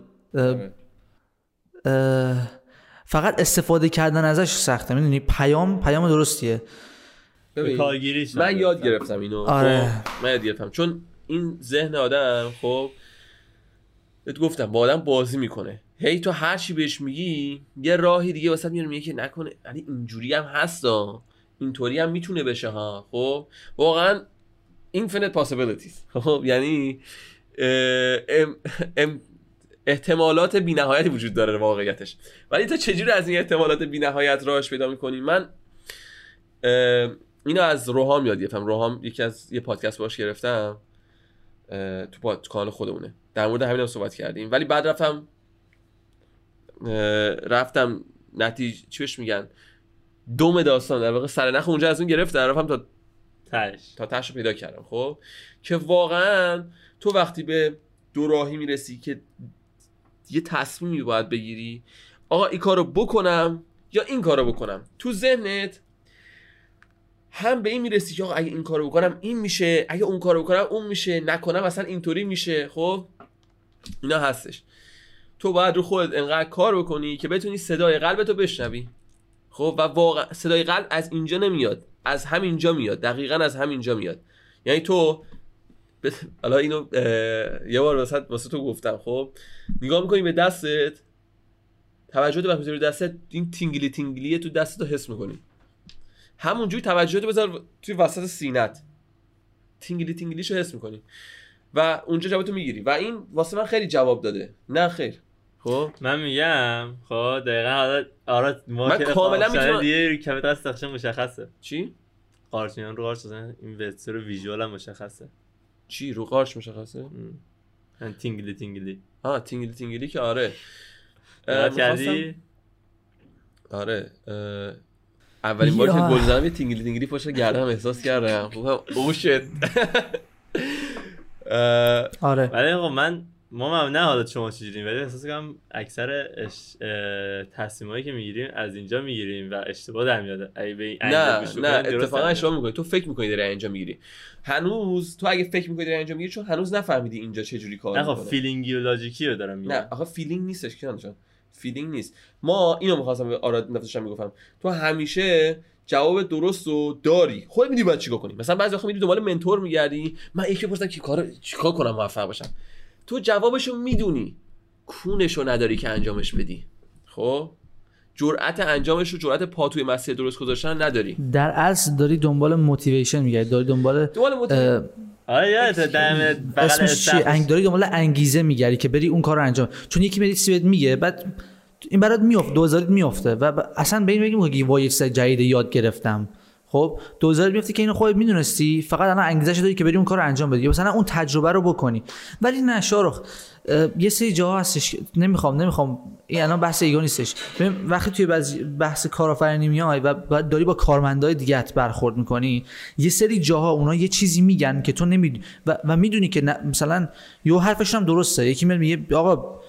فقط استفاده کردن ازش سخته. میدونی پیام درستیه. من یاد گرفتم اینو. آره. من یاد گرفتم چون این ذهن آدم خب بهت گفتم با آدم بازی میکنه. هی تو هر چی بهش میگی یه راهی دیگه واسط میاره میگه که نکنه ولی اینجوری هم هستا، اینطوری هم میتونه بشه ها. خب واقعا infinite possibilities. خب یعنی احتمالات بی‌نهایتی وجود داره واقعیتش، ولی تو چجوری از این احتمالات بی‌نهایت راهش پیدا میکنی؟ من اینو از روحام یاد گرفتم. روحام یکی از یه پادکست باش گرفتم تو کانال خودمونه، در مورد همین هم صحبت کردیم. ولی بعد رفتم نتیجه چی بهش میگن دوم داستان در واقع سرنخ اونجا از اون گرفتم رفتم تا تهش رو پیدا کردم. خب که واقعا تو وقتی به دو راهی میرسی که یه تصمیمی باید بگیری، آقا این کارو بکنم یا این کارو بکنم، تو ذهنت هم به این میرسی که آقا اگه این کارو بکنم این میشه، اگه اون کارو بکنم اون میشه، نکنم اصلا اینطوری میشه. خب اینا هستش. تو باید رو خودت انقدر کار بکنی که بتونی صدای قلبتو بشنوی. خب و واقعا صدای قلب از اینجا نمیاد، از همینجا میاد، دقیقاً از همینجا میاد. یعنی تو حالا اینو یه بار واسه تو گفتم. خب نگاه میکنی به دستت، توجهت وقتی میذاری دستت این تینگلی تو دستت رو حس میکنی، همونجوری توجهت بذار توی وسط سینت، تینگلیشو حس میکنی و اونجا جوابتو میگیری. و این واسه من خیلی جواب داده. نه خیر. خب من میگم خب دقیقاً آره من کاملا میتونم دیگه کف دست تخش مشخصه. چی؟ قارچیان رو قارچ زدن این وستر ویژوال هم مشخصه. چی رو قارچ مشخصه؟ من تینگلی تینگلی که آره کردی؟ آره اولین بار که گل زدم یه تینگلی پشت گردنم احساس کردم. اوه شت. آره ولی آقا ما نه حالا شما چجوریم، ولی احساس کنم اکثر تصمیمایی که میگیریم از اینجا میگیریم و اشتباه در میاد. نه اتفاقا اشتباه میکنی. تو فکر میکنی داری اینجا میگیری، هنوز تو اگه فکر میکنی داری اینجا میگیری چون هنوز نفهمیدی اینجا چه جوری کار میکنه. آخه فیلینگی و لاجیکی رو دارم میگم. نه آخه فیلینگ نیستش که فیلینگ نیست. ما اینو می‌خواستم به آراد نفتشم میگفتم تو همیشه جواب درست رو داری، خودت میدونی باید چیکار کنی. مثلا بعضی وقتا میری دنبال منتور میگردی، من یکی بپرسم چیکار کنم موفق باشم، تو جوابشو میدونی، کونشو نداری که انجامش بدی. خب جرأت انجامش رو، جرأت پا توی مسیر درست گذاشتن نداری. در اصل داری دنبال موتیویشن میگردی، داری دنبال اسمش چیه، داری دنبال انگیزه میگردی که بری اون کار رو انجام. چون یکی میاد چیزی میگه، بعد این برات میافته، 2000 میافته و اصلا به این بگیم که وای چیز جدید یاد گرفتم. خب 2000 میافته که اینو خودت میدونستی، فقط الان انگیزه‌اش داری که بری اون کار رو انجام بدی، مثلا اون تجربه رو بکنی. ولی نه شارخ، یه سری جاها هستش، نمیخوام این الان بحث ایگو نیستش. وقتی توی بحث کارآفرینی میای و داری با کارمندای دیگه‌ت برخورد میکنی، یه سری جاها اونا یه چیزی میگن که تو نمیدونی و میدونی که مثلا یه حرفشون هم درسته. یکی میگه آقا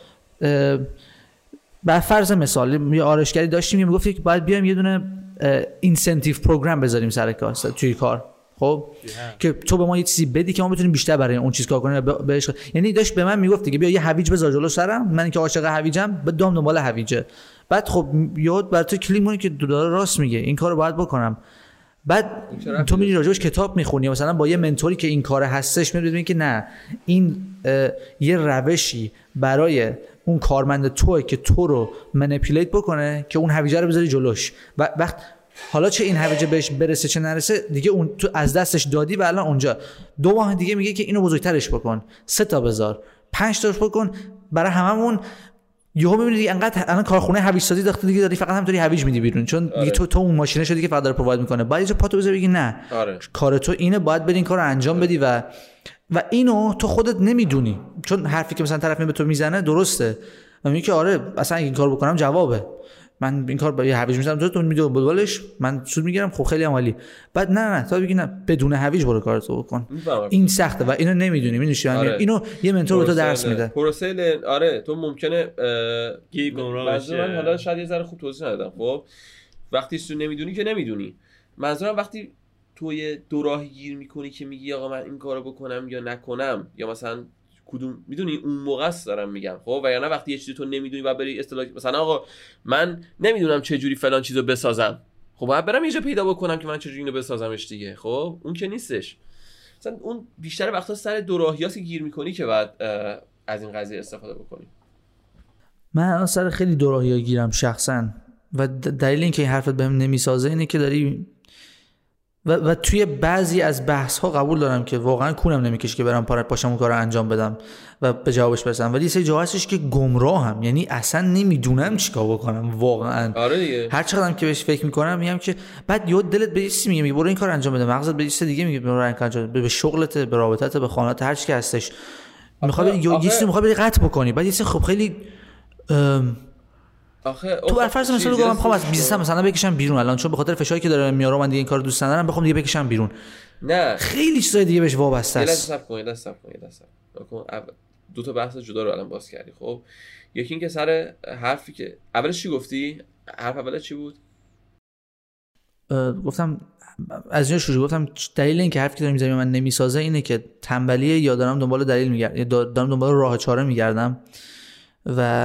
بر فرض مثال یه آرایشگری داشتیم میگفت که باید بیایم یه دونه اینسنتیو پروگرام بذاریم سر کار توی کار. خب که تو به ما یه چیزی بدی که ما بتونیم بیشتر برای اون چیز کار کنیم بهش. یعنی داشت به من میگفت که بیا یه هویج بذار جلو سرم، من که عاشق هویجم بدم دنبال هویجه. بعد خب یاد بر تو کلیک کنی که داره راست میگه، این کارو باید بکنم. بعد تو میری راجعش کتاب میخونی، مثلا با یه منتوری که این کار هستش میبینی که نه این یه روشی برای اون کارمند توئه که تو رو منیپولیت بکنه که اون هویجه رو بذاری جلوش. و وقت حالا چه این هویجه بهش برسه چه نرسه دیگه اون تو از دستش دادی و الان اونجا 2 ماه دیگه میگه که اینو بزرگترش بکن، 3 تا بذار، 5 تاش بکن، برای هممون یهو میبینی انقدر الان کارخونه هویج سازی داخل دیگه داری فقط همینطوری هویج میدی بیرون، چون دیگه تو اون ماشینه شدی که فقط داره پروواید میکنه. باید یه پاتو بذاری بگی نه کار تو اینه، باید برین کارو انجام بدی و اینو تو خودت نمیدونی، چون حرفی که مثلا طرف به تو میزنه درسته و میگه که آره اصلا این کارو بکنم جوابه، من این کار با یه هویج میذارم تو میدونی بولش من سود میگیرم، خب خیلی عالی. بعد نه تا بگی نه بدون هویج برو کارتو بکن، این سخته و اینو نمیدونی. میدونی اینو یه منتور به تو درس میده. پروسه آره تو ممکنه گمراه بشی. من حالا شاید یه ذره خوب توضیح ندادم. خب وقتی تو نمیدونی که نمیدونی، منظورم وقتی تو یه دوراهی گیر میکنی که میگی آقا من این کارو بکنم یا نکنم، یا مثلا کدوم میدونی اون موقع است دارم میگم. خب و یا نه وقتی یه چیزی تو نمیدونی و بری اصطلاح مثلا آقا من نمیدونم چه جوری فلان چیزو بسازم، خب باید برم یه جا پیدا بکنم که من چه جوری اینو بسازمش دیگه. خب اون که نیستش. مثلا اون بیشتر وقتا سر دوراهیاست که گیر میکنی که بعد از این قضیه استفاده بکنی. من الان سر خیلی دوراهی‌ها گیرم شخصا و دلیل اینکه این حرفت بهم نمیسازه اینه که داری و توی بعضی از بحث ها قبول دارم که واقعا کونم نمیکشه که برم پاشم اون کارو انجام بدم و به جوابش برسم، ولی سه جا هستش که گمراهم، یعنی اصلا نمیدونم چیکار بکنم واقعا. آره دیگه. هر چقدرم که بهش فکر میکنم میگم که بعد یاد دلت به چیزی میگه برو این کار انجام بده، مغزت به چیز دیگه میگه برو این کار انجام بده، به شغلت، به رابطت، به خانواده، هر چی که هستش میخوای بری قطع بکنی. بعد یه خب خیلی تو بر فرض مثلا بگم میخوام از بیزنسم مثلا بکشم بیرون الان، چون به خاطر فشاری که داره میاره من دیگه این کارو دوست ندارم، بخوام دیگه بکشم بیرون. نه خیلی چیزای دیگه بهش وابسته است. صبر کن. دو تا بحث جدا رو الان باز کردی. خب یکی این که سر حرفی که اولش چی گفتی؟ حرف اولش چی بود؟ گفتم از اینجا شروع گفتم دلیل اینکه حرفی که دارم میزنم من نمیسازه اینه که تنبلیه یا دارم دنبال دلیل میگردم یا دارم دنبال راه چاره میگردم و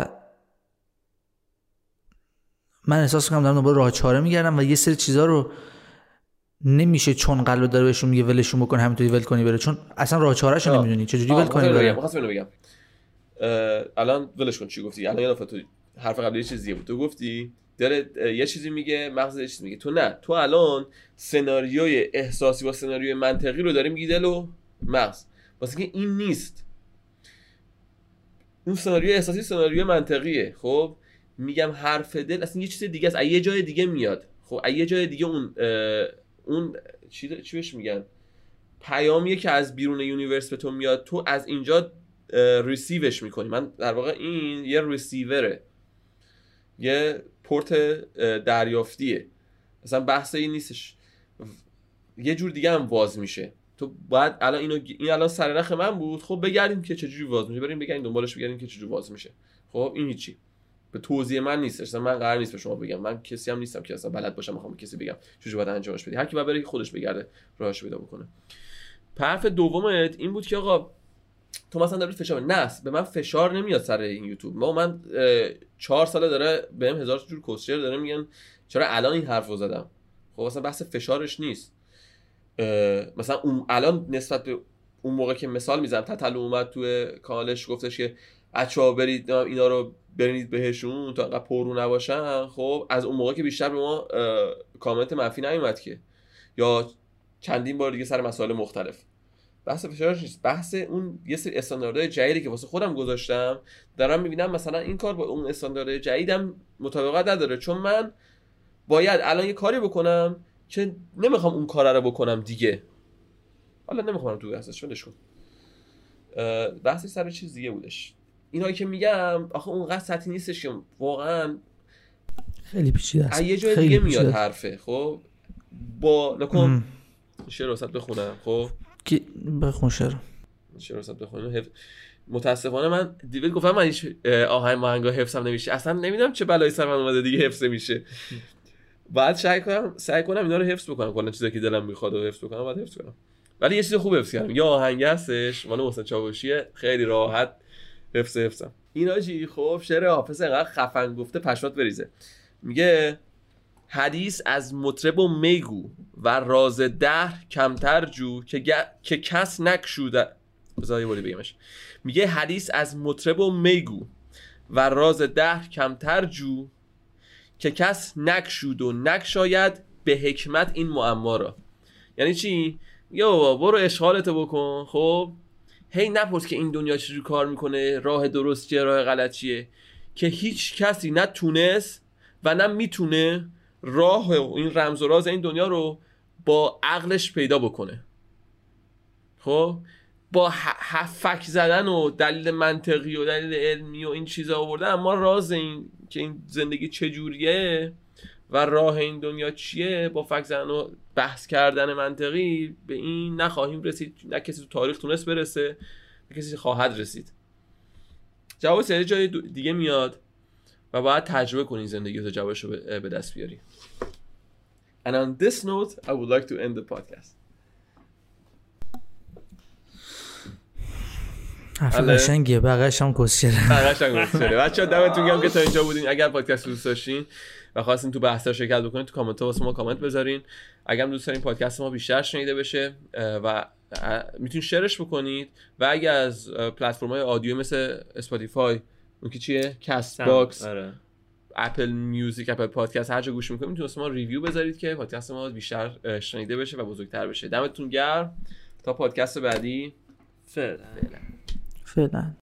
من احساس می‌کنم دارم دنبال راه چاره میگردم و یه سری چیزا رو نمیشه چون قلب داره بهشون میگه ولشون بکن همینطوری ول کنی بره، چون اصلا راه چاره‌شو نمیدونی چجوری ول کنی بره. می‌خواستم اینو بگم الان ولش کن چی گفتی الان، یادم تو حرف قبلی چه چیزی بود تو گفتی داره یه چیزی میگه مغز یه چیزی میگه، تو نه، تو الان سناریوی احساسی با سناریوی منطقی رو داری میگی دل و مغز، واسه که این نیست. اون سناریوی احساسی سناریوی منطقیه. خب میگم حرف دل اصلا یه چیز دیگه است، از یه جای دیگه میاد. خب از یه جای دیگه اون چی بهش میگن پیامیه که از بیرون یونیورس به تو میاد، تو از اینجا ریسیوش میکنی. من در واقع این یه ریسیوره، یه پورت دریافتیه، مثلا بحث این نیستش، یه جور دیگه هم واز میشه. تو باید الان این الان سرنخ من بود، خب بگردیم که چجوری واز میشه، بریم بگردیم دنبالش بگردیم که چجوری واز میشه. خب این هیچی به توضیح من نیستش، اصلا من قرار نیست به شما بگم، من کسی هم نیستم که اصلا بلد باشم بخوام کسی بگم چجوری باید انجامش بدی، هر کی باید بره خودش بگرده راهش پیدا بکنه. حرف دومت این بود که آقا تو مثلا داری فشار، نه به من فشار نمیاد سر این یوتیوب، من 4 ساله داره بهم 1000 جور کوسچر داره میگن چرا الان این حرفو زدم. خب مثلا بحث فشارش نیست. مثلا اون الان نسبت به اون موقع که مثال میزنم تتلو اومد تو کانالش گفتش که بچه‌ها برید اینا رو برید بهشون تا انقدر پررو نباشن، خب از اون موقع که بیشتر به ما کامنت منفی نیومد که، یا چندین بار دیگه سر مسائل مختلف. بحث فشارش نیست، بحث اون یه سری استانداردهای جدیدی که واسه خودم گذاشتم دارم میبینم مثلا این کار با اون استانداردهای جدیدم مطابقت نداره، چون من باید الان یه کاری بکنم که نمیخوام اون کار رو بکنم دیگه. حالا نمیخوام تو بحثش ولش کن. بحثی سر چیز دیگه بودش. اینایی که میگم آخه اونقدر سطحی نیستش که واقعا خیلی پیچیده است. یه جای دیگه میاد حرفه. خب با نکن شعر وسط بخونم. خب که بخون شعر وسط بخونم. متاسفانه من دیوید گفتم من هیچ آهنگا حفظم نمیشه، اصلا نمیدونم چه بلایی سر من اومده دیگه حفظ میشه. بعد سعی کنم اینا رو حفظ بکنم، کلا چیزایی که دلم میخواد رو حفظ بکنم بعد حفظ کنم. ولی یه چیز خوب حفظ کردم، یا آهنگ هستش مال حسین چاوشیه، خیلی راحت حفظم. اینا چی؟ خب شعر حافظ انقدر خفن گفته پشمات بریزه. میگه حدیث از مطرب و میگو و راز دهر کمتر جو که کس نکشوده. بذار یه باری بگمش. میگه حدیث از مطرب و میگو و راز دهر کمتر جو که کس نکشود و نکشاید به حکمت این معما را. یعنی چی؟ یا بابا برو اشغالتو بکن، خب هی نپرس که این دنیا چجوری کار میکنه، راه درست چیه، راه غلط چیه، که هیچ کسی نه تونست و نه میتونه راه این رمز و راز این دنیا رو با عقلش پیدا بکنه. خب با فک زدن و دلیل منطقی و دلیل علمی و این چیزا آوردن، اما راز این که این زندگی چجوریه و راه این دنیا چیه با فک زدن و بحث کردن منطقی به این نخواهیم رسید. نه کسی تو تاریخ تونست برسه، نه کسی خواهد رسید. جواب سری جای دیگه میاد و باید تجربه کنی زندگی رو، جوابش رو به دست بیاری. And on this note I would like to end the podcast. حرف قشنگیه، بقیه‌اش هم کسچره. بچه‌ها دمتون گرم که تا اینجا بودین. اگر پادکست رو دوست داشتین و خواستین تو بحث‌ها شرکت بکنین تو کامنت‌ها واسه ما کامنت بذارین. اگر دوست دارین پادکست ما بیشتر شنیده بشه و میتونید شیرش بکنید، و اگر از پلتفرم‌های آدیو مثل اسپاتیفای، اون که چیه، کست باکس، اپل میوزیک، اپل پادکست، هر جا گوش میکنید میتونید واسه ما ریویو بذارید که پادکست ما بیشتر شنیده بشه و بزرگتر بشه. دمتون گرم تا پادکست بعدی. فعلا